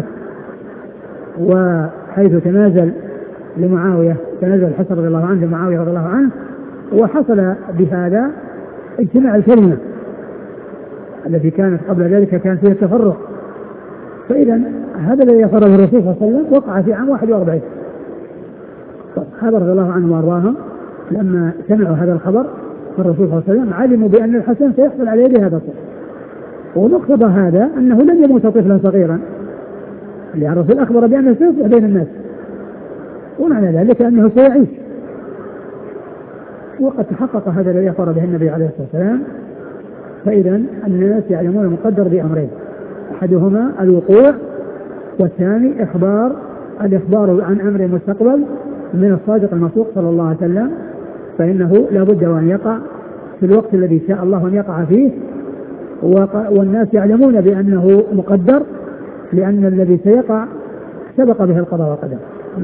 وحيث تنازل لمعاوية تنازل الحسن رضي الله عنه لمعاوية رضي الله عنه، وحصل بهذا اجتماع الكلمة التي كانت قبل ذلك كان فيها التفرق. فإذا هذا الذي أخبره الرسول صلى الله عليه وسلم وقع في عام واحد وأربعين. الصحابة رضي الله عنهم وأرضاهم لما سمعوا هذا الخبر من الرسول صلى الله عليه وسلم علموا بأن الحسن سيحصل على يده هذا الطفل، ومقتضى هذا أنه لن يموت طفلا صغيرا، لأن الرسول أخبر بأنه سيصلح بين الناس، ومعنى ذلك أنه سيعيش وقد تحقق هذا الذي أخبر به النبي عليه الصلاة والسلام. فإذا الناس يعلمون المقدر بأمرين، أحدهما الوقوع، والثاني إخبار الإخبار عن أمر مستقبل من الصادق المصدوق صلى الله عليه وسلم، فإنه لا بد أن يقع في الوقت الذي شاء الله أن يقع فيه، والناس يعلمون بأنه مقدر لأن الذي سيقع سبق به القضاء والقدر.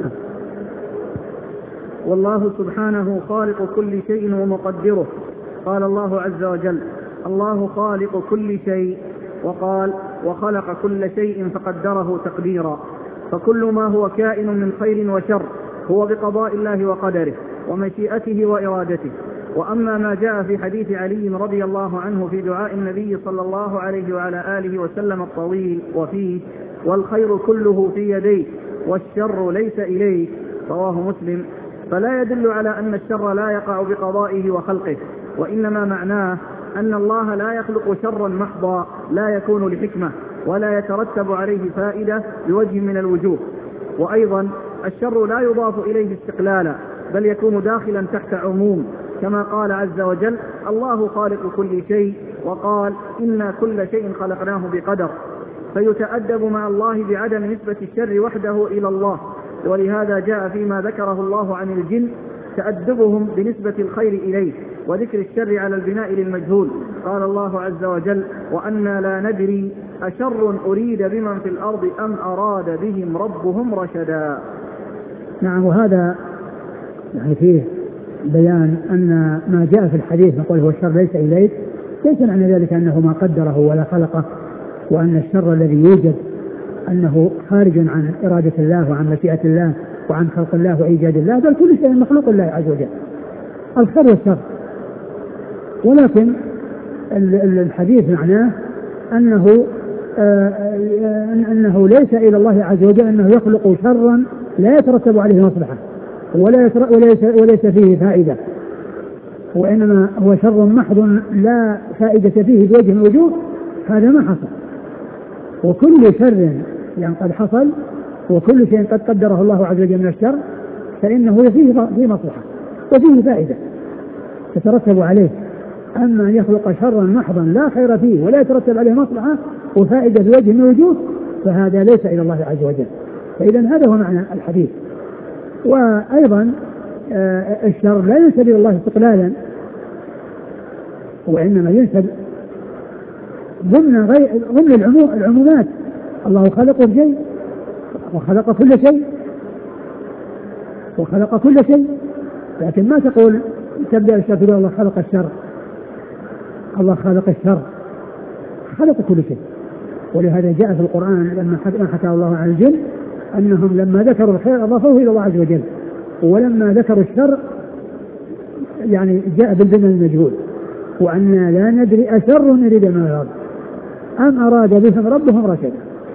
والله سبحانه خالق كل شيء ومقدره. قال الله عز وجل: الله خالق كل شيء، وقال: وخلق كل شيء فقدره تقديرا. فكل ما هو كائن من خير وشر هو بقضاء الله وقدره ومشيئته وإرادته. وأما ما جاء في حديث علي رضي الله عنه في دعاء النبي صلى الله عليه وعلى آله وسلم الطويل وفيه: والخير كله في يديك والشر ليس إليك، رواه مسلم، فلا يدل على أن الشر لا يقع بقضائه وخلقه، وإنما معناه أن الله لا يخلق شرا محضا لا يكون لحكمة ولا يترتب عليه فائدة بوجه من الوجوه. وأيضا الشر لا يضاف إليه استقلالا، بل يكون داخلا تحت عموم، كما قال عز وجل: الله خالق كل شيء، وقال: إنا كل شيء خلقناه بقدر. فيتأدب مع الله بعدم نسبة الشر وحده إلى الله، ولهذا جاء فيما ذكره الله عن الجن تأدبهم بنسبة الخير إليه وذكر الشر على البناء للمجهول. قال الله عز وجل: وأنا لا ندري أشر أريد بمن في الأرض أم أراد بهم ربهم رشدا. نعم، وهذا يعني فيه بيان أن ما جاء في الحديث نقول هو الشر ليس إليك، ليس معنى ذلك أنه ما قدره ولا خلقه، وأن الشر الذي يوجد أنه خارج عن إرادة الله وعن مشيئة الله وعن خلق الله وإيجاد الله، بل كل شيء مخلوق الله عز وجل، الخير والشر. ولكن الحديث معناه أنه أنه ليس إلى الله عز وجل أنه يخلق شرا لا يترتب عليه مصلحة ولا وليس, وليس فيه فائدة، وإنما هو شر محض لا فائدة فيه بوجه من الوجوه، هذا ما حصل. وكل شر يعني قد حصل، وكل شيء قد قدره الله عز وجل من الشر فإنه فيه فيه مصلحة وفيه فائدة تترتب عليه. أما أن يخلق شرا محضا لا خير فيه ولا يترتب عليه مصلحة وفائدة بوجه من الوجوه فهذا ليس إلى الله عز وجل. فإذا هذا هو معنى الحديث. وأيضا الشر لا ينسب إلى الله استقلالا، وإنما ينسب ضمن غير ضمن العمومات. الله خلق شيء وخلق كل شيء وخلق كل شيء، لكن ما تقول تبدأ الشر تقول الله خلق الشر، الله خلق الشر، خلق كل شيء. ولهذا جاء في القرآن لما حكى الله عن الجن أنهم لما ذكروا الخير أضافوه إلى الله عز وجل، ولما ذكروا الشر يعني جاء بالبناء المجهول: وأنا لا ندري أشر نريد من الأرض أم أراد بهم ربهم رشدا.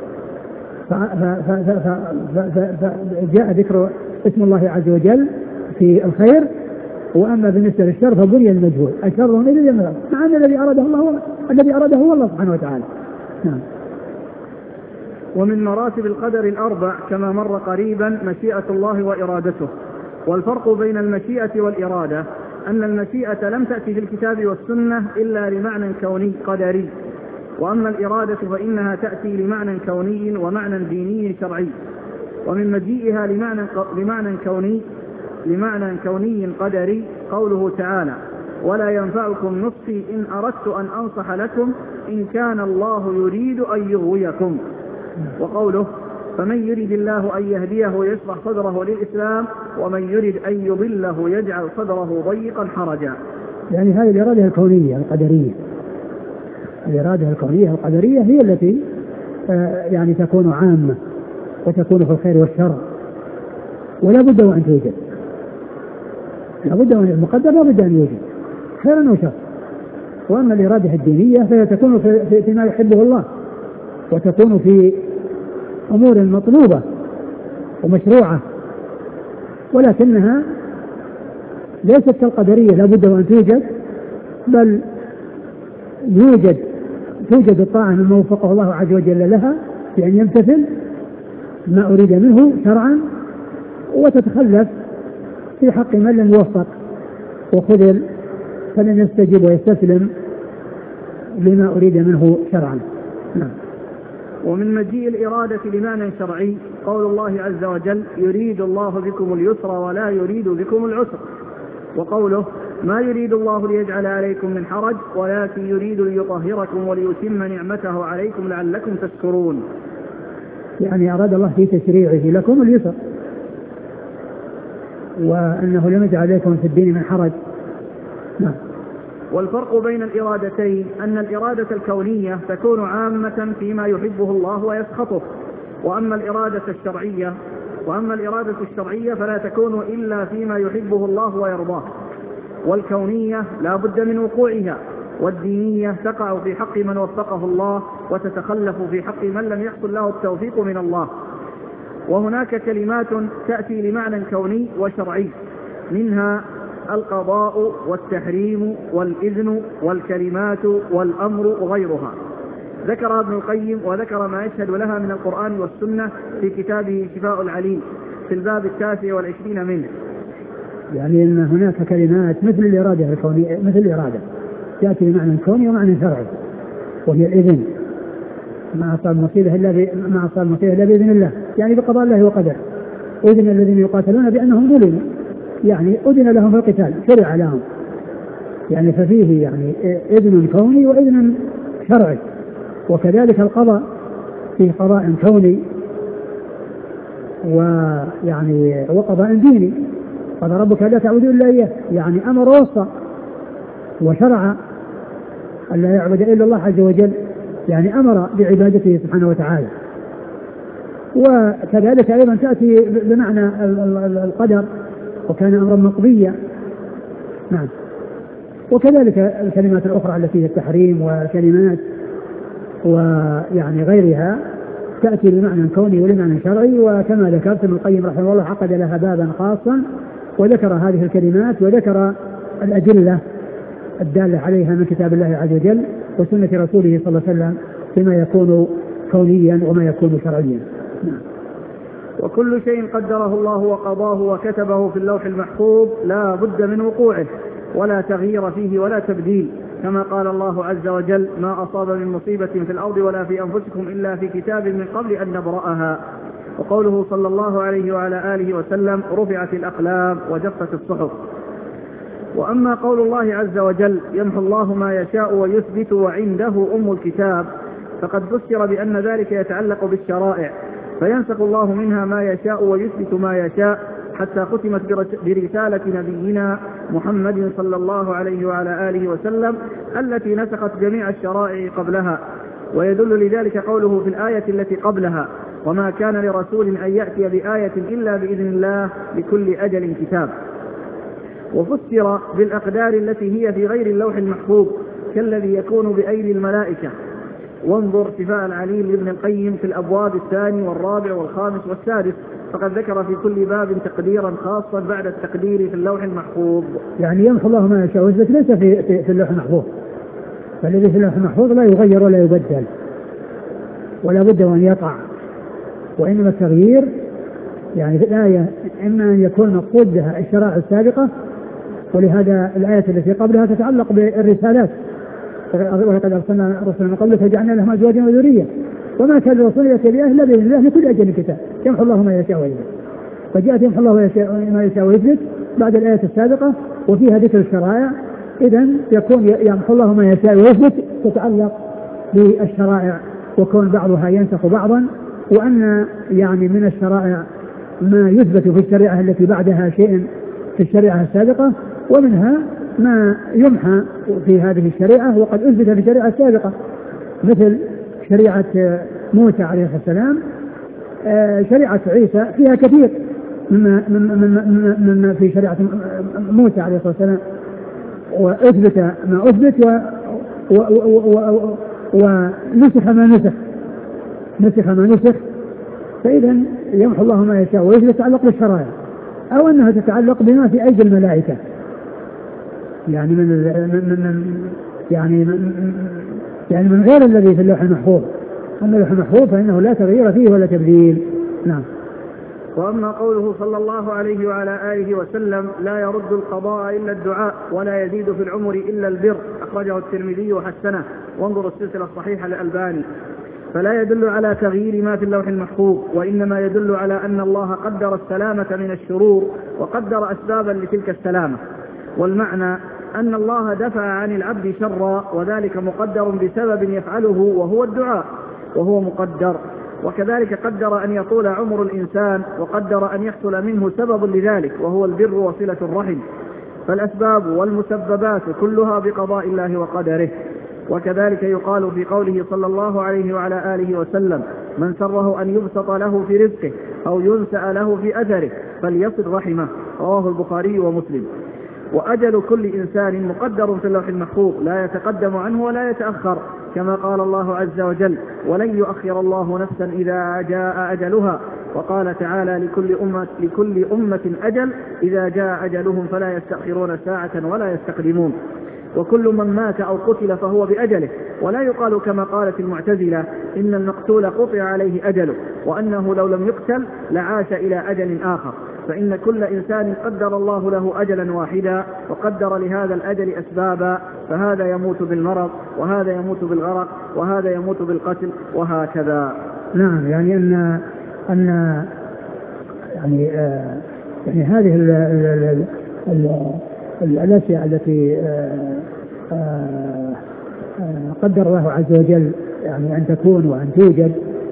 فجاء ذكر اسم الله عز وجل في الخير، وأما بالنسبة للشر فبني المجهول: أشر نريد من الأرض، مع أن الذي أراده الله الذي أراده هو الله سبحانه وتعالى. نعم. ومن مراتب القدر الأربع كما مر قريبا مشيئة الله وإرادته. والفرق بين المشيئة والإرادة أن المشيئة لم تأتي في الكتاب والسنة إلا لمعنى كوني قدري، وأما الإرادة فإنها تأتي لمعنى كوني ومعنى ديني شرعي. ومن مجيئها لمعنى, لمعنى كوني لمعنى كوني قدري قوله تعالى: ولا ينفعكم نصحي إن أردت أن أنصح لكم إن كان الله يريد أن يغويكم. وقوله: فمن يريد الله أن يهديه يشرح صدره للإسلام ومن يريد أن يضله يجعل صدره ضيقا حرجا. يعني هذه الإرادة الكونية القدرية، الإرادة الكونية القدرية هي التي آه يعني تكون عامة وتكون في الخير والشر، ولا بد أن توجد، لا بد أن المقدر لا بد أن يوجد خيرا وشر. وأما الإرادة الدينية فهي تكون في فيما يحبه الله، وتكون في أمور مطلوبة ومشروعة، ولكنها ليست كالقدرية لا بد أن توجد، بل يوجد توجد الطاعة مما وفقه الله عز وجل لها بأن يمتثل ما أريد منه شرعا، وتتخلف في حق من لم يوفق وخذل فلن يستجيب ويستسلم لما أريد منه شرعا. نعم. ومن مجيء الإرادة لمعنى شرعي قول الله عز وجل يريد الله بكم اليسر ولا يريد بكم العسر، وقوله ما يريد الله ليجعل عليكم من حرج ولكن يريد ليطهركم وليتم نعمته عليكم لعلكم تشكرون. يعني أراد الله في تشريعه لكم اليسر، وأنه لم يجعل عليكم في الدين من حرج. نعم. والفرق بين الإرادتين أن الإرادة الكونية تكون عامة فيما يحبه الله ويسخطه، وأما الإرادة الشرعية وأما الإرادة الشرعية فلا تكون إلا فيما يحبه الله ويرضاه. والكونية لا بد من وقوعها، والدينية تقع في حق من وفقه الله وتتخلف في حق من لم يحصل له التوفيق من الله. وهناك كلمات تأتي لمعنى كوني وشرعي، منها القضاء والتحريم والإذن والكلمات والأمر وغيرها، ذكر ابن القيم وذكر ما يشهد لها من القرآن والسنة في كتابه شفاء العليل في الباب التاسع والعشرين منه. يعني أن هناك كلمات مثل الإرادة الكونية مثل الإرادة تأتي بمعنى كوني ومعنى شرعي، وهي الإذن ما أصاب مصيبة إلا ما أصاب مصيبة إلا بإذن الله، يعني بقضاء الله وقدره. إذن الذين يقاتلون بأنهم ظلموا، يعني أذن لهم في القتال، شرع لهم، يعني ففيه يعني إذن كوني وإذن شرعي. وكذلك القضاء فيه قضاء كوني ويعني وقضاء ديني، قضى ربك لا تعبدوا إلا إياه، يعني أمر ووصى وشرع أن لا يعبد إلا الله عز وجل، يعني أمر بعبادته سبحانه وتعالى. وكذلك أيضا تأتي بمعنى القدر وكان أمرا مقضيا. نعم. وكذلك الكلمات الأخرى التي هي التحريم وكلمات ويعني غيرها تأتي بمعنى كوني ولمعنى شرعي. وكما ذكرت ابن القيم رحمه الله عقد لها بابا خاصا وذكر هذه الكلمات وذكر الأدلة الدالة عليها من كتاب الله عز وجل وسنة رسوله صلى الله عليه وسلم فيما يكون كونيا وما يكون شرعيا. نعم. وكل شيء قدره الله وقضاه وكتبه في اللوح المحفوظ لا بد من وقوعه ولا تغيير فيه ولا تبديل، كما قال الله عز وجل ما أصاب من مصيبة في الأرض ولا في أنفسكم إلا في كتاب من قبل أن نبرأها. وقوله صلى الله عليه وعلى آله وسلم رفعت الأقلام وجفت الصحف. وأما قول الله عز وجل يمحو الله ما يشاء ويثبت وعنده أم الكتاب فقد فسر بأن ذلك يتعلق بالشرائع، فينسخ الله منها ما يشاء ويثبت ما يشاء حتى ختمت برسالة نبينا محمد صلى الله عليه وعلى آله وسلم التي نسخت جميع الشرائع قبلها. ويدل لذلك قوله في الآية التي قبلها وما كان لرسول أن يأتي بآية إلا بإذن الله لكل أجل كتاب. وفسر بالأقدار التي هي في غير اللوح المحفوظ كالذي يكون بأيدي الملائكة. وانظر شفاء العليل لابن القيم في الأبواب الثاني والرابع والخامس والسادس، فقد ذكر في كل باب تقديرا خاصا بعد التقدير في اللوح المحفوظ. يعني يمحو الله ما يشاء ويثبت ليس في, في, في اللوح المحفوظ، فالذي في اللوح المحفوظ لا يغير ولا يبدل ولا بد أن يقع، وإنما التغيير يعني في الآية إما أن يكون مقصود بها الشرائع السابقة، ولهذا الآية التي قبلها تتعلق بالرسالات ولقد أرسلنا رسلا من قبلك فجعلنا لهم أزواجا وذرية وما كان لرسول يأتي بآية إلا بإذن الله لكل أجل كتاب يمحو الله ما يشاء ويثبت. فجاءت يمحو الله ما يشاء ويثبت بعد الآية السابقة وفيها ذكر الشرائع، إذن يكون يمحو الله ما يشاء ويثبت تتعلق بالشرائع وكون بعضها ينسخ بعضا، وأن يعني من الشرائع ما يثبت في الشريعة التي بعدها شيء في الشريعة السابقة، ومنها ما يمحى في هذه الشريعة وقد أثبت في الشريعة السابقة مثل شريعة موسى عليه السلام. شريعة عيسى فيها كثير مما, مما, مما في شريعة موسى عليه السلام وأثبت ما أثبت ونسخ ما نسخ نسخ ما نسخ. فإذا يمحو الله ما يشاء ويثبت يتعلق بالشرائع، أو أنها تتعلق بما في أيدي الملائكة يعني من, من, من يعني من يعني من غير الذي في اللوح المحفوظ. أما اللوح المحفوظ فإنه لا تغيير فيه ولا تبديل. نعم. وأما قوله صلى الله عليه وعلى آله وسلم لا يرد القضاء إلا الدعاء ولا يزيد في العمر إلا البر، أخرجه الترمذي وحسنه، وانظر السلسلة الصحيحة للألباني. فلا يدل على تغيير ما في اللوح المحفوظ، وإنما يدل على أن الله قدر السلامة من الشرور وقدر أسبابا لتلك السلامة. والمعنى أن الله دفع عن العبد شرا، وذلك مقدر بسبب يفعله وهو الدعاء، وهو مقدر. وكذلك قدر أن يطول عمر الإنسان، وقدر أن يحصل منه سبب لذلك وهو البر وصلة الرحم. فالأسباب والمسببات كلها بقضاء الله وقدره. وكذلك يقال في قوله صلى الله عليه وعلى آله وسلم من سره أن يبسط له في رزقه أو ينسأ له في أثره فليصل رحمه، رواه البخاري ومسلم. وأجل كل إنسان مقدر في اللوح المحفوظ لا يتقدم عنه ولا يتأخر، كما قال الله عز وجل ولن يؤخر الله نفسا إذا جاء أجلها. وقال تعالى لكل أمة, لكل أمة أجل إذا جاء أجلهم فلا يستأخرون ساعة ولا يستقدمون. وكل من مات أو قتل فهو بأجله، ولا يقال كما قالت المعتزلة إن المقتول قطع عليه أجله، وأنه لو لم يقتل لعاش إلى أجل آخر. فإن كل إنسان قدر الله له أجلا واحدا، وقدر لهذا الأجل أسبابا، فهذا يموت بالمرض، وهذا يموت بالغرق، وهذا يموت بالقتل، وهكذا. نعم، يعني أن أن يعني آه يعني هذه ال ال ال ال الأشياء التي آه آه آه قدر الله عز وجل يعني أن تكون وأن توجد،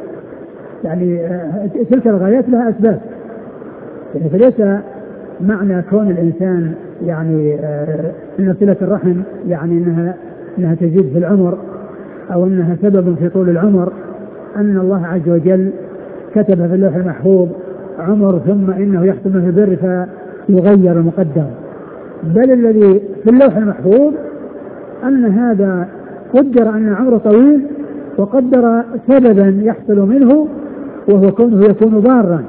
يعني آه تلك الغايات لها أسباب. يعني فليس معنى كون الإنسان يعني آه إن صلة الرحم يعني إنها إنها تزيد في العمر أو إنها سبب في طول العمر أن الله عز وجل كتب في اللوح المحفوظ عمر ثم إنه يحصل منه البر فيغير المقدر، بل الذي في اللوح المحفوظ أن هذا قدر أن عمره طويل، وقدر سببا يحصل منه وهو كونه يكون ضارا.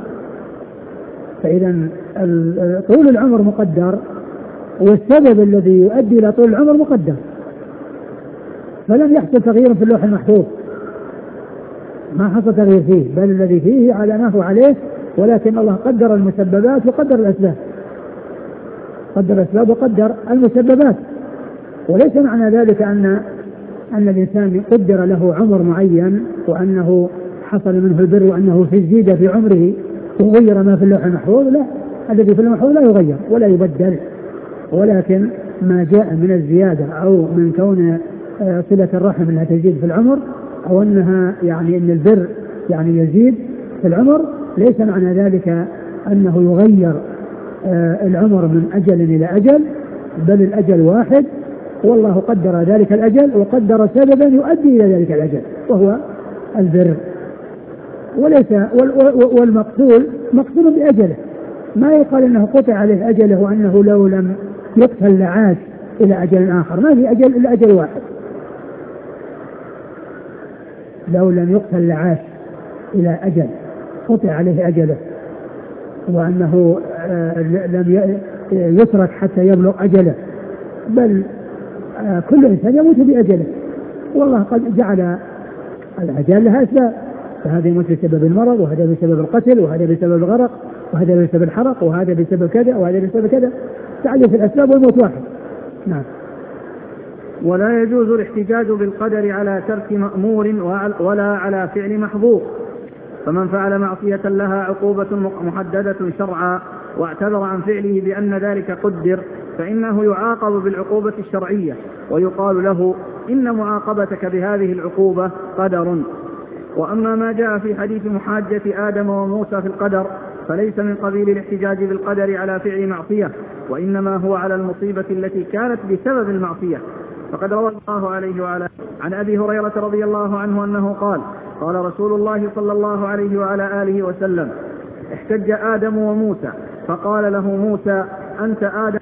فإذا طول العمر مقدر، والسبب الذي يؤدي إلى طول العمر مقدر، فلم يحصل تغيير في اللوح المحفوظ، ما حصل تغيير فيه، بل الذي فيه على ما هو عليه، ولكن الله قدر المسببات وقدر الأسباب، قدر الأسباب وقدر المسببات. وليس معنى ذلك أن أن الإنسان قدر له عمر معين وأنه حصل منه البر وأنه في الزيادة في عمره وغير ما في اللوح المحفوظ. لا، الذي في المحفوظ لا يغير ولا يبدل، ولكن ما جاء من الزيادة أو من كون صلة الرحم أنها تزيد في العمر، أو أنها يعني أن البر يعني يزيد في العمر، ليس معنى ذلك أنه يغير العمر من أجل إلى أجل، بل الأجل واحد، والله قدر ذلك الأجل وقدر سببا يؤدي إلى ذلك الأجل وهو البر. وليس والمقتول مقتول بأجله، ما يقال أنه قطع عليه أجله وأنه لو لم يقتل لعاش إلى أجل آخر، ما في أجل إلا أجل واحد، لو لم يقتل لعاش إلى أجل قطع عليه أجله، وأنه لم يترك حتى يبلغ أجله، بل كل إنسان يموت بأجله، والله قد جعل الأجل لها أسباب، فهذا يموت بسبب المرض، وهذا بسبب القتل، وهذا بسبب الغرق، وهذا بسبب الحرق، وهذا بسبب كذا، وهذا بسبب كذا، تعرف الأسباب والموت واحد. نعم. ولا يجوز الاحتجاج بالقدر على ترك مأمور ولا على فعل محظور، فمن فعل معصية لها عقوبة محددة شرعا واعتذر عن فعله بأن ذلك قدر فإنه يعاقب بالعقوبة الشرعية، ويقال له إن معاقبتك بهذه العقوبة قدر. وأما ما جاء في حديث محاجة آدم وموسى في القدر فليس من قبيل الاحتجاج بالقدر على فعل معصية، وإنما هو على المصيبة التي كانت بسبب المعصية. فقد روى الله عليه وعلى عن أبي هريرة رضي الله عنه أنه قال قال رسول الله صلى الله عليه وعلى آله وسلم احتج آدم وموسى فقال له موسى أنت آدم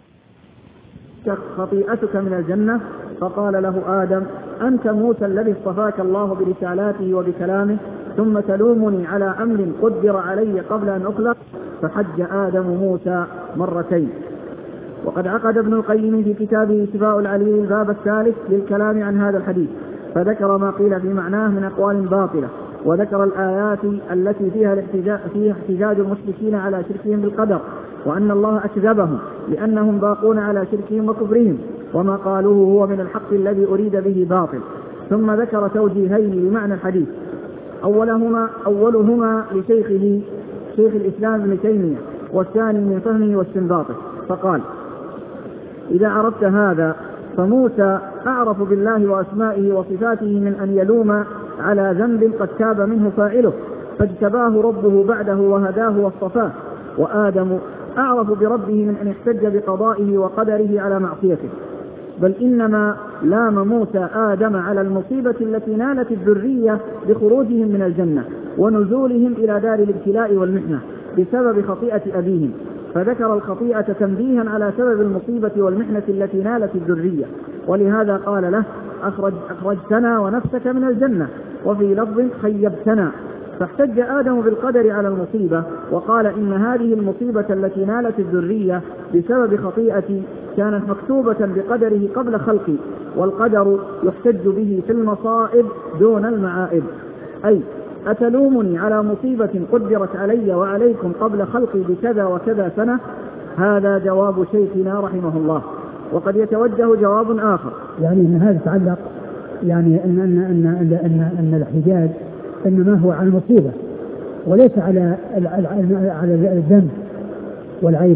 خطيئتك من الجنة، فقال له آدم أنت موسى الذي اصطفاك الله برسالاته وبكلامه، ثم تلومني على أمر قدر علي قبل أن أخلق. فحج آدم موسى مرتين. وقد عقد ابن القيم في كتابه شفاء العليل الباب الثالث للكلام عن هذا الحديث، فذكر ما قيل في معناه من أقوال باطلة، وذكر الآيات التي فيها الاحتجاج فيها احتجاج المشركين على شركهم بالقدر، وأن الله أكذبهم لأنهم باقون على شركهم وكفرهم، وما قالوه هو من الحق الذي أريد به باطل. ثم ذكر توجيهين لمعنى الحديث، أولهما, أولهما لشيخه شيخ الإسلام ابن تيمية، والثاني من فهمه واستنباطه، فقال: إذا عرفت هذا فموسى أعرف بالله وأسمائه وصفاته من أن يلوم على ذنب قد تاب منه فاعله فاجتباه ربه بعده وهداه واصطفاه، وآدم أعرف بربه من أن يحتج بقضائه وقدره على معصيته، بل إنما لام موسى آدم على المصيبة التي نالت الذرية بخروجهم من الجنة ونزولهم إلى دار الابتلاء والمحنة بسبب خطيئة أبيهم، فذكر الخطيئة تنبيها على سبب المصيبة والمحنة التي نالت الذرية، ولهذا قال له: أخرج أخرجتنا ونفسك من الجنة، وفي لفظ خيبتنا. فاحتج آدم بالقدر على المصيبة وقال إن هذه المصيبة التي نالت الذرية بسبب خطيئتي كانت مكتوبة بقدره قبل خلقي، والقدر يحتج به في المصائب دون المعائب، أي أتلومني على مصيبة قدرت علي وعليكم قبل خلقي بكذا وكذا سنة؟ هذا جواب شيخنا رحمه الله. وقد يتوجه جواب آخر، يعني أن هذا يتعلق يعني أن أن أن أن, أن, أن الاحتجاج إنما هو على المصيبة وليس على على الذنب والعيب،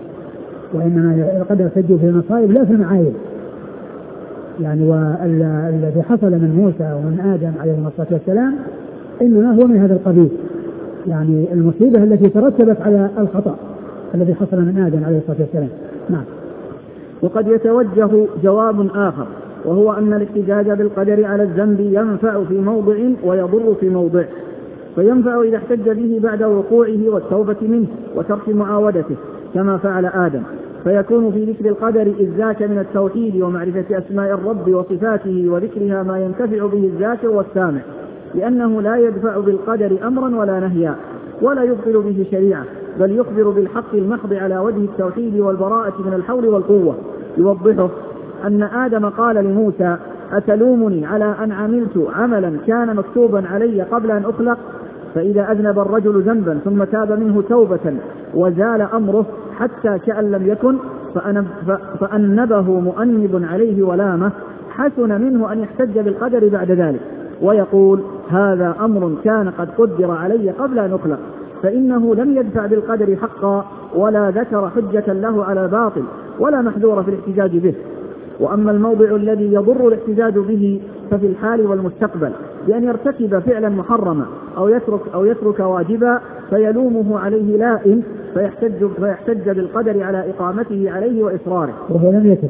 وإنما القدر يحتج في المصائب لا في المعايب. يعني والذي حصل من موسى ومن آدم عليه الصلاة والسلام إنما هو من هذا القبيل، يعني المصيبة التي ترتبت على الخطأ الذي حصل من آدم عليه الصلاة والسلام. نعم. وقد يتوجه جواب آخر، وهو أن الاحتجاج بالقدر على الذنب ينفع في موضع ويضر في موضع، فينفع إذا احتج به بعد وقوعه والتوبة منه وترك معاودته كما فعل آدم، فيكون في ذكر القدر إذ ذاك من التوحيد ومعرفة أسماء الرب وصفاته وذكرها ما ينتفع به الذاكر والسامع، لأنه لا يدفع بالقدر أمرا ولا نهيا ولا يبطل به شريعة، بل يخبر بالحق المحض على وجه التوحيد والبراءة من الحول والقوة. يوضحه أن آدم قال لموسى: أتلومني على أن عملت عملا كان مكتوبا علي قبل أن أخلق؟ فإذا أذنب الرجل ذنبا ثم تاب منه توبة وزال أمره حتى كأن لم يكن فأنبه مؤنب عليه ولامه، حسن منه أن يحتج بالقدر بعد ذلك ويقول: هذا أمر كان قد قدر علي قبل أن أخلق، فإنه لم يدفع بالقدر حقا ولا ذكر حجة له على الباطل ولا محذور في الاحتجاج به. وأما الموضع الذي يضر الاحتجاج به ففي الحال والمستقبل، بأن يرتكب فعلا محرما أو يترك, أو يترك واجبا فيلومه عليه لائم فيحتج, فيحتج بالقدر على إقامته عليه وإصراره وهو لم يتب،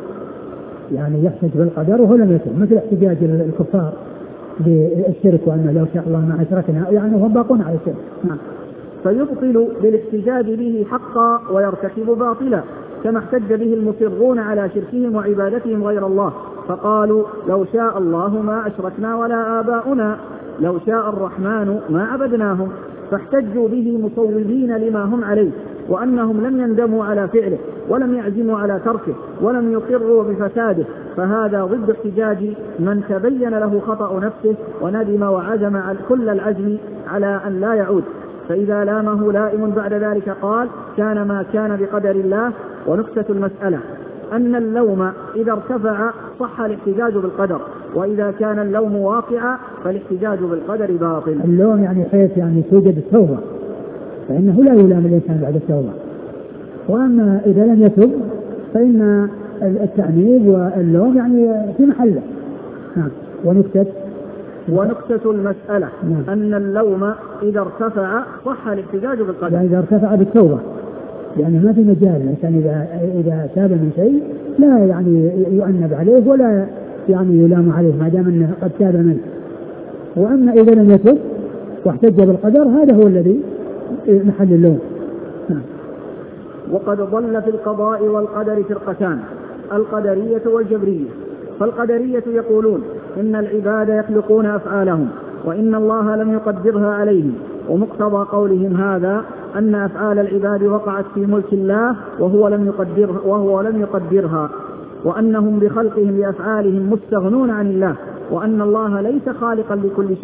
يعني يحتج بالقدر وهو لم يتب، مثل احتجاج الكفار بالشرك وأن لو شاء الله ما أشركنا، يعني هم باقون على الشرك. نعم. فيبطل بالاحتجاج به حقا ويرتكب باطلا، كما احتج به المصرون على شركهم وعبادتهم غير الله، فقالوا: لو شاء الله ما أشركنا ولا آباؤنا، لو شاء الرحمن ما عبدناهم، فاحتجوا به مصوبين لما هم عليه، وأنهم لم يندموا على فعله ولم يعزموا على تركه ولم يقروا بفساده، فهذا ضد احتجاج من تبين له خطأ نفسه وندم وعزم على كل العزم على أن لا يعود. فإذا لامه لائم بعد ذلك قال: كان ما كان بقدر الله. ونكتة المسألة أن اللوم إذا ارتفع صح الاحتجاج بالقدر، وإذا كان اللوم واقعا فالاحتجاج بالقدر باطل. اللوم يعني حيث يعني توجد التوبة، فإنه لا يلام الإنسان بعد التوبة. وأما إذا لم يتب فإن التعنيب واللوم يعني في محله. نعم. ونكتة ونكتة المسألة نعم. أن اللوم إذا ارتفع صح الاحتجاج بالقدر، يعني إذا ارتفع بالتوبة، يعني ما في مجال الإنسان إذا إذا تاب من شيء لا يعني يؤنب عليه ولا يعني يلام عليه ما دام أنه قد تاب منه. وأما إذا لم يتب واحتج بالقدر هذا هو الذي محل اللوم. نعم. وقد ضل في القضاء والقدر فرقتان، القدرية والجبرية. فالقدرية يقولون إن العباد يخلقون أفعالهم وإن الله لم يقدرها عليهم، ومقتضى قولهم هذا أن أفعال العباد وقعت في ملك الله وهو لم يقدرها, وهو لم يقدرها وأنهم بخلقهم لأفعالهم مستغنون عن الله، وأن الله ليس خالقا لكل شيء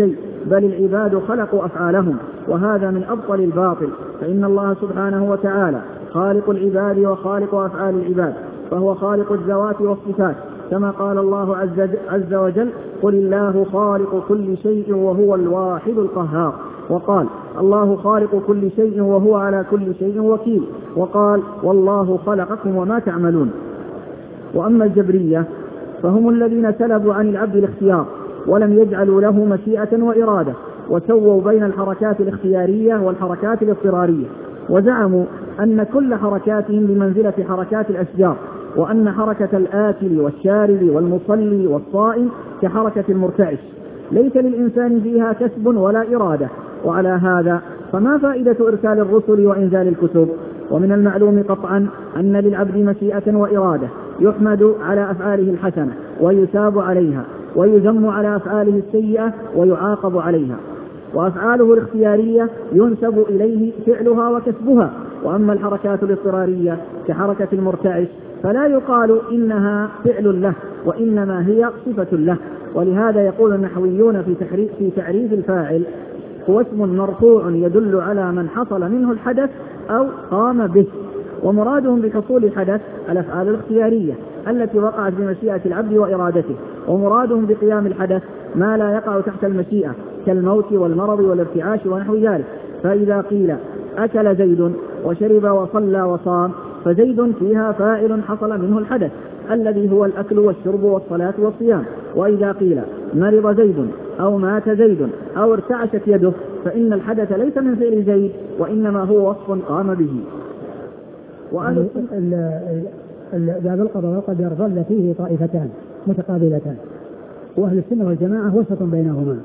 بل العباد خلقوا أفعالهم، وهذا من أبطل الباطل، فإن الله سبحانه وتعالى خالق العباد وخالق أفعال العباد، فهو خالق الذوات والصفات، كما قال الله عز وجل: قل الله خالق كل شيء وهو الواحد القهار. وقال: الله خالق كل شيء وهو على كل شيء وكيل. وقال: والله خلقكم وما تعملون. وأما الجبرية فهم الذين سلبوا عن العبد الاختيار ولم يجعلوا له مشيئة وإرادة، وسووا بين الحركات الاختيارية والحركات الاضطرارية، وزعموا أن كل حركاتهم بمنزلة حركات الأشجار، وأن حركة الآكل والشارب والمصلي والصائم كحركة المرتعش، ليس للإنسان فيها كسب ولا إرادة. وعلى هذا فما فائدة إرسال الرسل وإنزال الكتب؟ ومن المعلوم قطعا أن للعبد مشيئة وإرادة، يحمد على أفعاله الحسنة ويثاب عليها، ويذم على أفعاله السيئة ويعاقب عليها. وأفعاله الاختيارية ينسب إليه فعلها وكسبها. وأما الحركات الاضطرارية كحركة المرتعش فلا يقال إنها فعل له، وإنما هي صفة له. ولهذا يقول النحويون في تعريف الفاعل: هو اسم مرفوع يدل على من حصل منه الحدث أو قام به. ومرادهم بحصول الحدث الأفعال الاختيارية التي وقعت بمشيئة العبد وإرادته، ومرادهم بقيام الحدث ما لا يقع تحت المشيئة كالموت والمرض والارتعاش ونحو ذلك. فإذا قيل أكل زيد وشرب وصلى وصام، فزيد فيها فاعل حصل منه الحدث الذي هو الأكل والشرب والصلاة والصيام. وإذا قيل مرض زيد أو مات زيد أو ارتعشت يده، فإن الحدث ليس من فعل زيد، وإنما هو وصف قام به. وأهل باب القضاء والقدر ظل فيه طائفتان متقابلتان، وأهل السنة والجماعة وسط بينهما.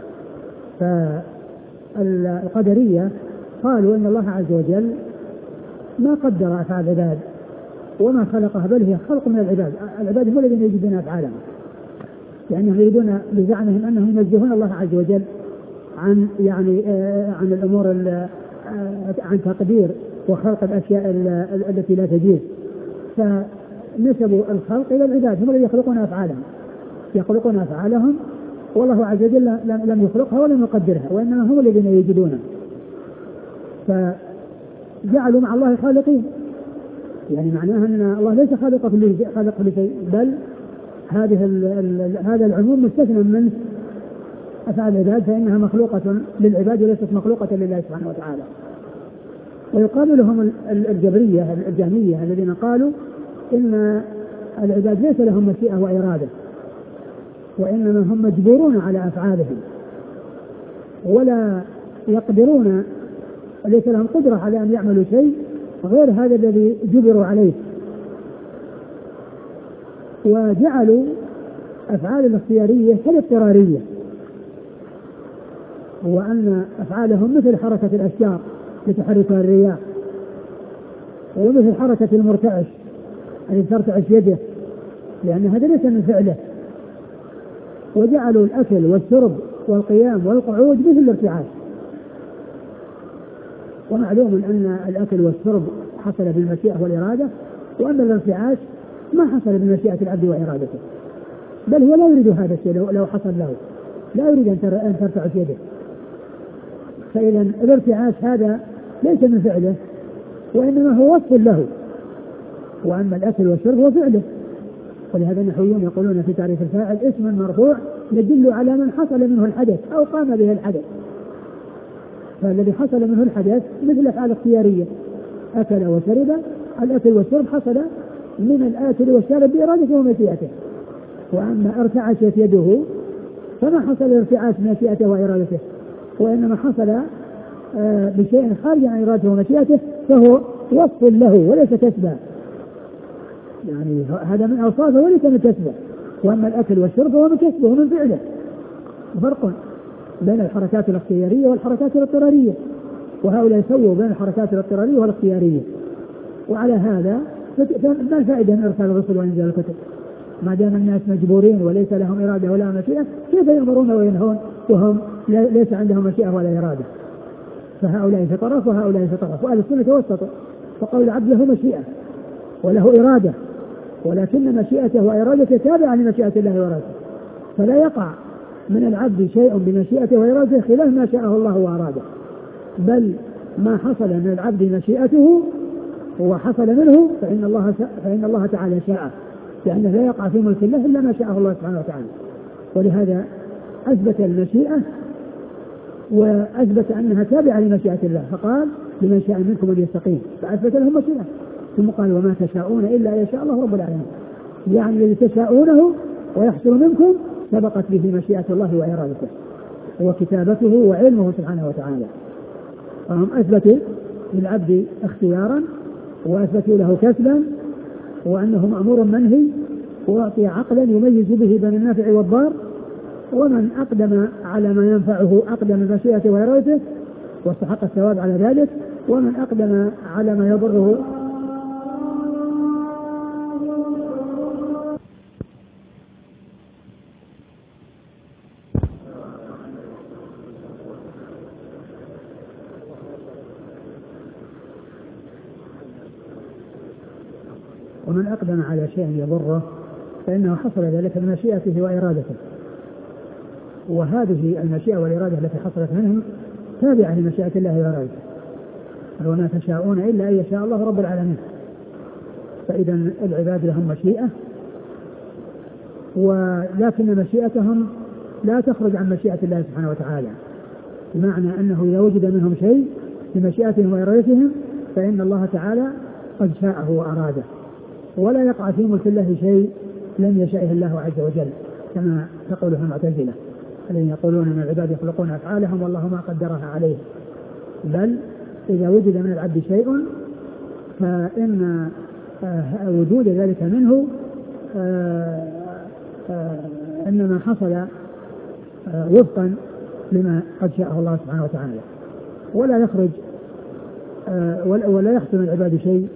فالقدرية قالوا إن الله عز وجل ما قدر أفعال العباد وما خلقها، بل هي خلق من العباد. العباد هم الذين يجدون أفعالهم، يعني يريدون بزعمهم أنهم ينزهون الله عز وجل عن يعني آه عن الأمور آه عن تقدير وخلق الأشياء التي لا تجوز، فنسبوا الخلق إلى العباد، هم الذين يخلقون أفعالهم يخلقون أفعالهم والله عز وجل لم يخلقها ولم يقدرها، وإنما هم الذين يجدونها. فجعلوا مع الله خالقين، يعني معناها أن الله ليس خالق كل خالق كل شيء، بل هذه هذا العموم مستثنى من أفعال العباد، فإنها مخلوقة للعباد وليست مخلوقة لله سبحانه وتعالى. ويقابلهم الجبرية الجهمية الذين قالوا إن العباد ليس لهم مشيئة وإرادة، وإنما هم مجبورون على أفعالهم ولا يقدرون، ليس لهم قدرة على أن يعملوا شيء غير هذا الذي جبروا عليه. وجعلوا أفعال الاختيارية كالاضطرارية، وأن أفعالهم مثل حركة الأشجار لتحركها الرياح، ومثل حركة المرتعش أن ترتعش يده، لأن هذا ليس من فعله. وجعلوا الأكل والشرب والقيام والقعود مثل الارتعاش. ومعلوم أن الأكل والشرب حصل بالمشيئة والإرادة، وأن الارتعاش ما حصل بالمشيئة العبد وإرادته، بل هو لا يريد هذا الشيء لو حصل له، لا يريد أن ترتعش يده. فإذا الارتعاش هذا ليس من فعله، وإنما هو وصف له، وأما الأكل والشرب هو فعله. ولهذا النحويون يقولون في تعريف الفاعل: اسم مرفوع يدل على من حصل منه الحدث أو قام به الحدث. فالذي حصل منه الحدث مثل الأفعال الاختيارية، أكل وشرب، الأكل والشرب حصل من الآكل والشارب بإرادته ومشيئته. وأما ارتعشت يده فما حصل ارتعاش مشيئته وإرادته، وإنما حصل آه بشيء خارج عن إرادته ومشيئته، فهو وصف له وليس كسبا، يعني هذا من أوصافه وليس من كسبه. وأما الأكل والشرب هو من كسبه ومن فعله. فرق بين الحركات الاختيارية والحركات الاضطرارية، وهؤلاء يسووا بين الحركات الاضطرارية والاختيارية. وعلى هذا ما الفائدة من إرسال الرسل وإنزال الكتب؟ ما دام الناس مجبورين وليس لهم إرادة ولا مشيئة، كيف يأمرون وينهون وهم ليس عندهم مشيئة ولا إرادة؟ فهؤلاء في طرف وهؤلاء في طرف. وأهل السنة توسطوا، فقول العبد له مشيئة وله إرادة، ولكن مشيئته وإرادته تابعة لمشيئة الله وإرادته، فلا يقع من العبد شيء بمشيئته وإرادته خلاف ما شاءه الله وأراده، بل ما حصل من العبد مشيئته وحصل منه فإن الله فإن الله تعالى شاء، لأنه لا يقع في ملك الله إلا ما شاءه الله سبحانه وتعالى. ولهذا أثبت المشيئة وأثبت أنها تابعة لمشيئة الله، فقال لمن شاء منكم أن يستقيم، فأثبت لهم مشيئة. ثم قال وما تشاءون إلا أن يشاء الله رب العالمين، يعني الذي تشاءونه ويحصل منكم سبقت به مشيئة الله وإرادته وكتابته وعلمه سبحانه وتعالى. فهم أثبتوا للعبد اختيارا وأثبتوا له كسبا وأنه مأمور منهي وأعطي عقلا يميز به بين النافع والضار، ومن أقدم على ما ينفعه أقدم مشيئته وإرادته واستحق الثواب على ذلك، ومن أقدم على ما يضره ومن أقدم على شيء يضره فإنه حصل ذلك بمشيئته وإرادته. وهذه المشيئة والإرادة التي حصلت منهم تابعة لمشيئة الله وإرادته، وما تشاءون إلا أن يشاء الله رب العالمين. فإذا العباد لهم مشيئة، ولكن مشيئتهم لا تخرج عن مشيئة الله سبحانه وتعالى، بمعنى أنه إذا وجد منهم شيء بمشيئتهم وإرادتهم فإن الله تعالى قد شاءه وأراده، ولا يقع في ملك الله شيء لم يشاءه الله عز وجل، كما تقوله المعتزلة الذين يقولون أن العباد يخلقون أفعالهم والله ما قدرها عليه. بل إذا وجد من العبد شيء فإن وجود ذلك منه إنما حصل وفقا لما قد شاءه الله سبحانه وتعالى، ولا يخرج ولا يحصل من العباد شيء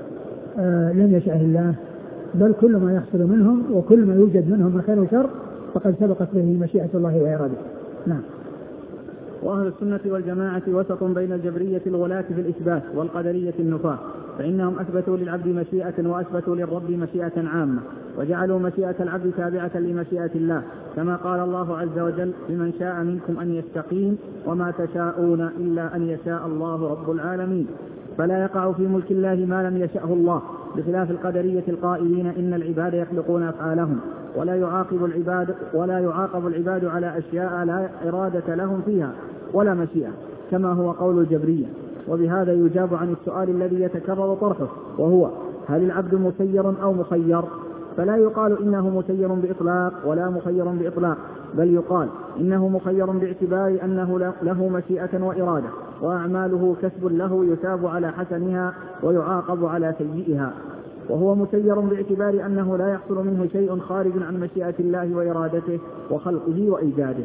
لم يشاءه الله، بل كل ما يحصل منهم وكل ما يوجد منهم من خير وشر فقد سبقت به مشيئة الله وإرادته. نعم. وأهل السنة والجماعة وسط بين الجبرية الغلاة في الإثبات والقدرية النفاة، فإنهم أثبتوا للعبد مشيئة وأثبتوا للرب مشيئة عامة، وجعلوا مشيئة العبد تابعة لمشيئة الله، كما قال الله عز وجل لمن شاء منكم أن يستقيم وما تشاءون إلا أن يشاء الله رب العالمين. فلا يقع في ملك الله ما لم يشأه الله، بخلاف القدرية القائلين إن العباد يخلقون أفعالهم ولا يعاقب العباد ولا يعاقب العباد على أشياء لا إرادة لهم فيها ولا مشيئة، كما هو قول الجبرية. وبهذا يجاب عن السؤال الذي يتكرر طرحه، وهو هل العبد مسير أو مخير؟ فلا يقال إنه مسير بإطلاق ولا مخير بإطلاق، بل يقال إنه مخير باعتبار أنه له مشيئة وإرادة، وأعماله كسب له يثاب على حسنها ويعاقب على سيئها، وهو مسير باعتبار أنه لا يحصل منه شيء خارج عن مشيئة الله وإرادته وخلقه وإيجاده.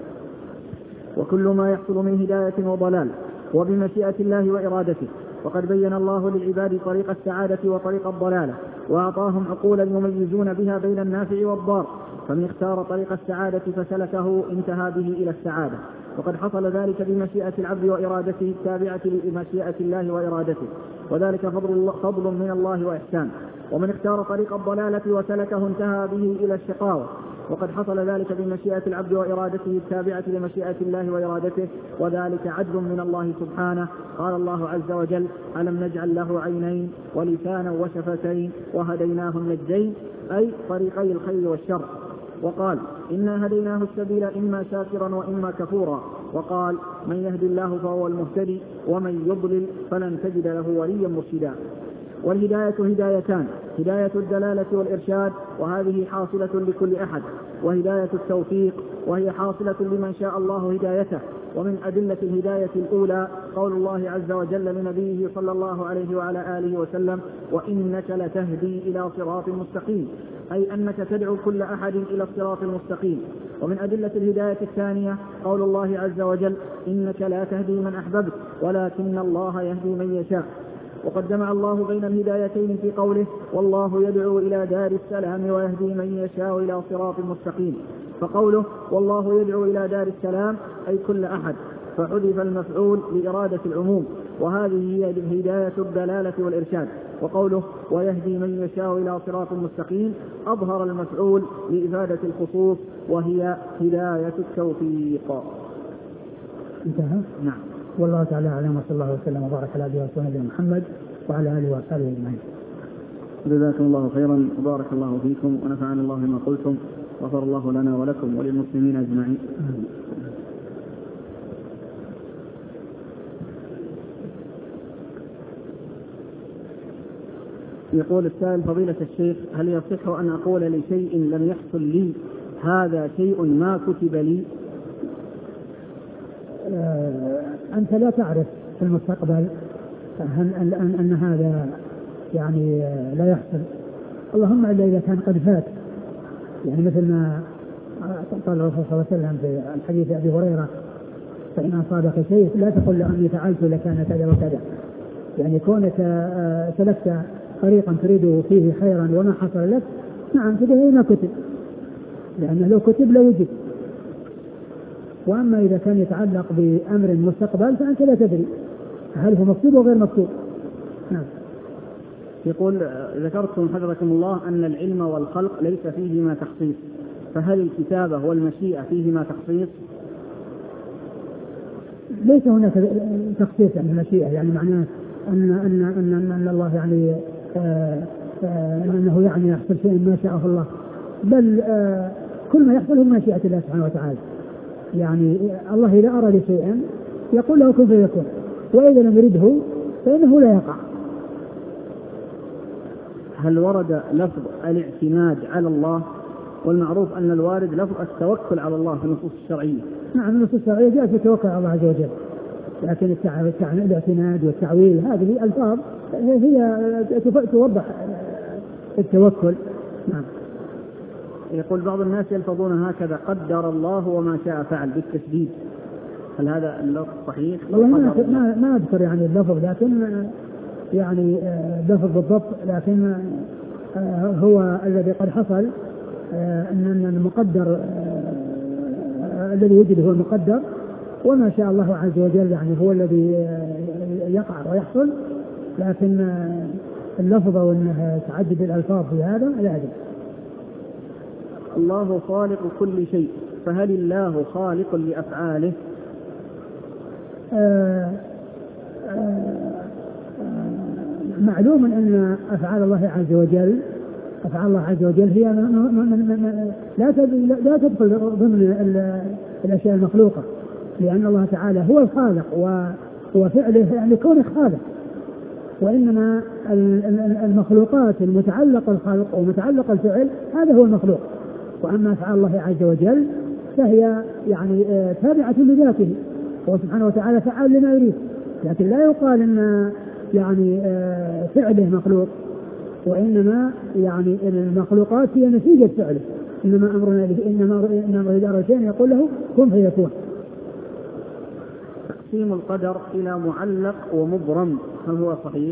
وكل ما يحصل من هداية وضلال وبمشيئة الله وإرادته، وقد بين الله للعباد طريق السعادة وطريق الضلالة، وأعطاهم عقولا يميزون بها بين النافع والضار، فمن اختار طريق السعادة فسلكه انتهى به إلى السعادة، وقد حصل ذلك بمشيئة العبد وإرادته التابعة لمشيئة الله وإرادته، وذلك فضل, فضل من الله وإحسان. ومن اختار طريق الضلالة وسلكه انتهى به إلى الشقاوة، وقد حصل ذلك بمشيئة العبد وإرادته التابعة لمشيئة الله وإرادته، وذلك عدل من الله سبحانه. قال الله عز وجل ألم نجعل له عينين ولسانا وشفتين وهديناه النجدين، أي طريقي الخير والشر. وقال إنا هديناه السبيل إما شاكرا وإما كفورا. وقال من يهدي الله فهو المهتدي ومن يضلل فلن تجد له وليا مرشدا. والهداية هدايتان، هداية الدلالة والإرشاد، وهذه حاصلة لكل أحد، وهداية التوفيق وهي حاصلة لمن شاء الله هدايته. ومن أدلة الهداية الأولى قول الله عز وجل لنبيه صلى الله عليه وعلى آله وسلم وإنك لتهدي إلى صراط مستقيم، أي أنك تدعو كل أحد إلى الصراط المستقيم. ومن أدلة الهداية الثانية قول الله عز وجل إنك لا تهدي من أحببت ولكن الله يهدي من يشاء. وقد جمع الله بين الهدايتين في قوله والله يدعو إلى دار السلام ويهدي من يشاء إلى صراط مستقيم، فقوله والله يدعو إلى دار السلام أي كل أحد، فحذف المفعول لإرادة العموم، وهذه هي هداية الدلالة والإرشاد. وقوله ويهدي من يشاء إلى صراط مستقيم أظهر المفعول لإفادة الخصوص وهي هداية التوفيق. انتهى. نعم. والله تعالى أعلم، وصلى الله وسلم وبارك على عبده ورسوله محمد وعلى آله وصحبه أجمعين. جزاكم الله خيرا وبارك الله فيكم ونفعنا الله بما قلتم، غفر الله لنا ولكم وللمسلمين أجمعين. يقول السائل فضيلة الشيخ هل يصح أن أقول لشيء لم يحصل لي هذا شيء ما كتب لي؟ آه أنت لا تعرف في المستقبل أن, أن, أن هذا يعني لا يحصل، اللهم إلا إذا كان قد فات، يعني مثل ما قال الرسول صلى الله عليه وسلم في الحديث أبي هريرة فإن أصابك شيء لا تقل لأني فعلت لكان كذا وكذا، يعني كونك سلكت طريقا تريد فيه خيرا وما حصل لك، نعم كده ما كتب، لأنه لو كتب لا يجب. وأما إذا كان يتعلق بأمر مستقبل فأنت لا تدري هل هو مكتوب أو غير مكتوب. نعم. يقول ذكرتم حفظكم الله أن العلم والخلق ليس فيهما تخصيص، فهل الكتابة والمشيئة فيهما تخصيص؟ ليس هناك تخصيص عن المشيئة، يعني معناه أن أن أن أن الله يعني آآ آآ أنه يعني يحصل شيء ما شاءه الله، بل كل ما يحصل من مشيئة الله سبحانه وتعالى. يعني الله إذا أراد شيئا يقول له كن فيكون، وإذا لم يرده فإنه لا يقع. هل ورد لفظ الاعتماد على الله؟ والمعروف أن الوارد لفظ التوكل على الله في النصوص الشرعية. نعم النصوص الشرعية جاءت في التوكل على الله عز وجل، لكن الاعتماد والتعويل هذه ألفاظ هي توضح التوكل. نعم. يقول بعض الناس يلفظون هكذا قدر الله وما شاء فعل بالتشديد، هل هذا اللفظ صحيح؟ والله ما ما أذكر يعني اللفظ، لكن يعني لفظ بالضبط، لكن هو الذي قد حصل أن المقدر الذي يوجد هو المقدر، وما شاء الله عز وجل يعني هو الذي يقع ويحصل، لكن اللفظ وأنها تعدد الألفاظ في هذا لا أدري. الله خالق كل شيء، فهل الله خالق لأفعاله؟ آآ آآ معلوم أن أفعال الله عز وجل أفعال الله عز وجل هي لا تدخل ضمن الأشياء المخلوقة، لأن الله تعالى هو الخالق وفعله يعني كونه خالق، وإنما المخلوقات المتعلقة الخلق ومتعلقة الفعل هذا هو المخلوق. وأما أفعال الله عز وجل فهي يعني تابعة لذاته، هو سبحانه وتعالى فعال لما يريد، لكن لا يقال أن يعني فعله مخلوق، وإنما يعني المخلوقات هي نتيجة فعله، إنما أمرنا إنما إنما إذا أراد شيئا يقول له كن فيكون. تقسيم القدر إلى معلق ومبرم هل هو صحيح؟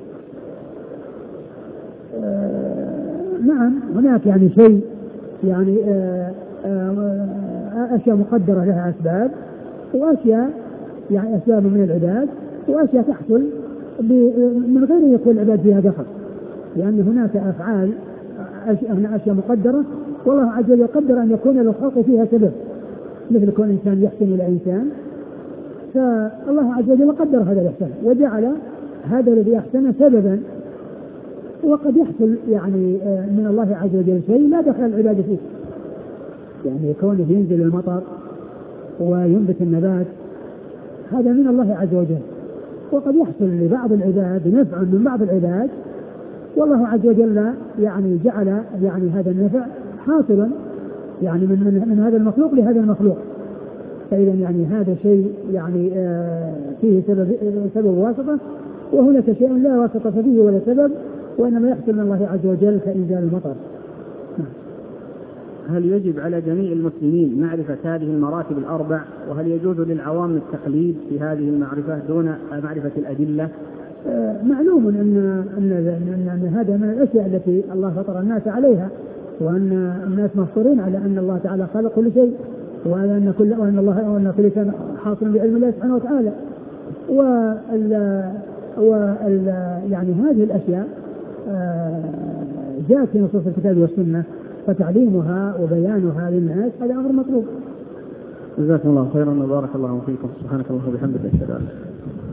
آه نعم، هناك يعني شيء يعني آه آه أشياء مقدرة لها أسباب، وأشياء يعني أسباب من العباد، وأشياء تحصل من غير أن يكون العباد فيها دخل، لأن هناك أفعال أشياء, أشياء مقدرة والله عز وجل يقدر أن يكون للخلق فيها سبب، مثل كون إنسان يحسن إلى إنسان، فالله عز وجل قدر هذا الإحسان وجعل هذا الذي أحسن سببا. وقد يحصل يعني من الله عز وجل شيء لا دخل العباد فيه، يعني كونه ينزل المطر وينبت النبات هذا من الله عز وجل، وقد يحصل لبعض العباد نفع من بعض العباد والله عز وجل يعني جعل يعني هذا النفع حاصلا يعني من, من, من هذا المخلوق لهذا المخلوق. فإذا يعني هذا شيء يعني آه فيه سبب, سبب واسطة، وهناك شيء لا واسطة فيه ولا سبب، وإنما يحصل من الله عز وجل كإنزال المطر. هل يجب على جميع المسلمين معرفة هذه المراتب الأربع؟ وهل يجوز للعوام التقليد في هذه المعرفة دون معرفة الأدلة؟ آه معلوم أن, أن, أن, أن هذا من الأشياء التي الله فطر الناس عليها، وأن الناس مفطورين على أن الله تعالى خلق كل شيء، وأن كل وأن الله وأن كل شيء حاصل بعلم الله سبحانه وتعالى. وال وال يعني هذه الأشياء جاءت في نصوص الكتاب والسنة، فتعليمها وبيانها للناس هذا أمر مطلوب. جزاكم الله خيرا وبارك الله فيكم. سبحانك اللهم وبحمدك أشهد أن لا إله إلا أنت.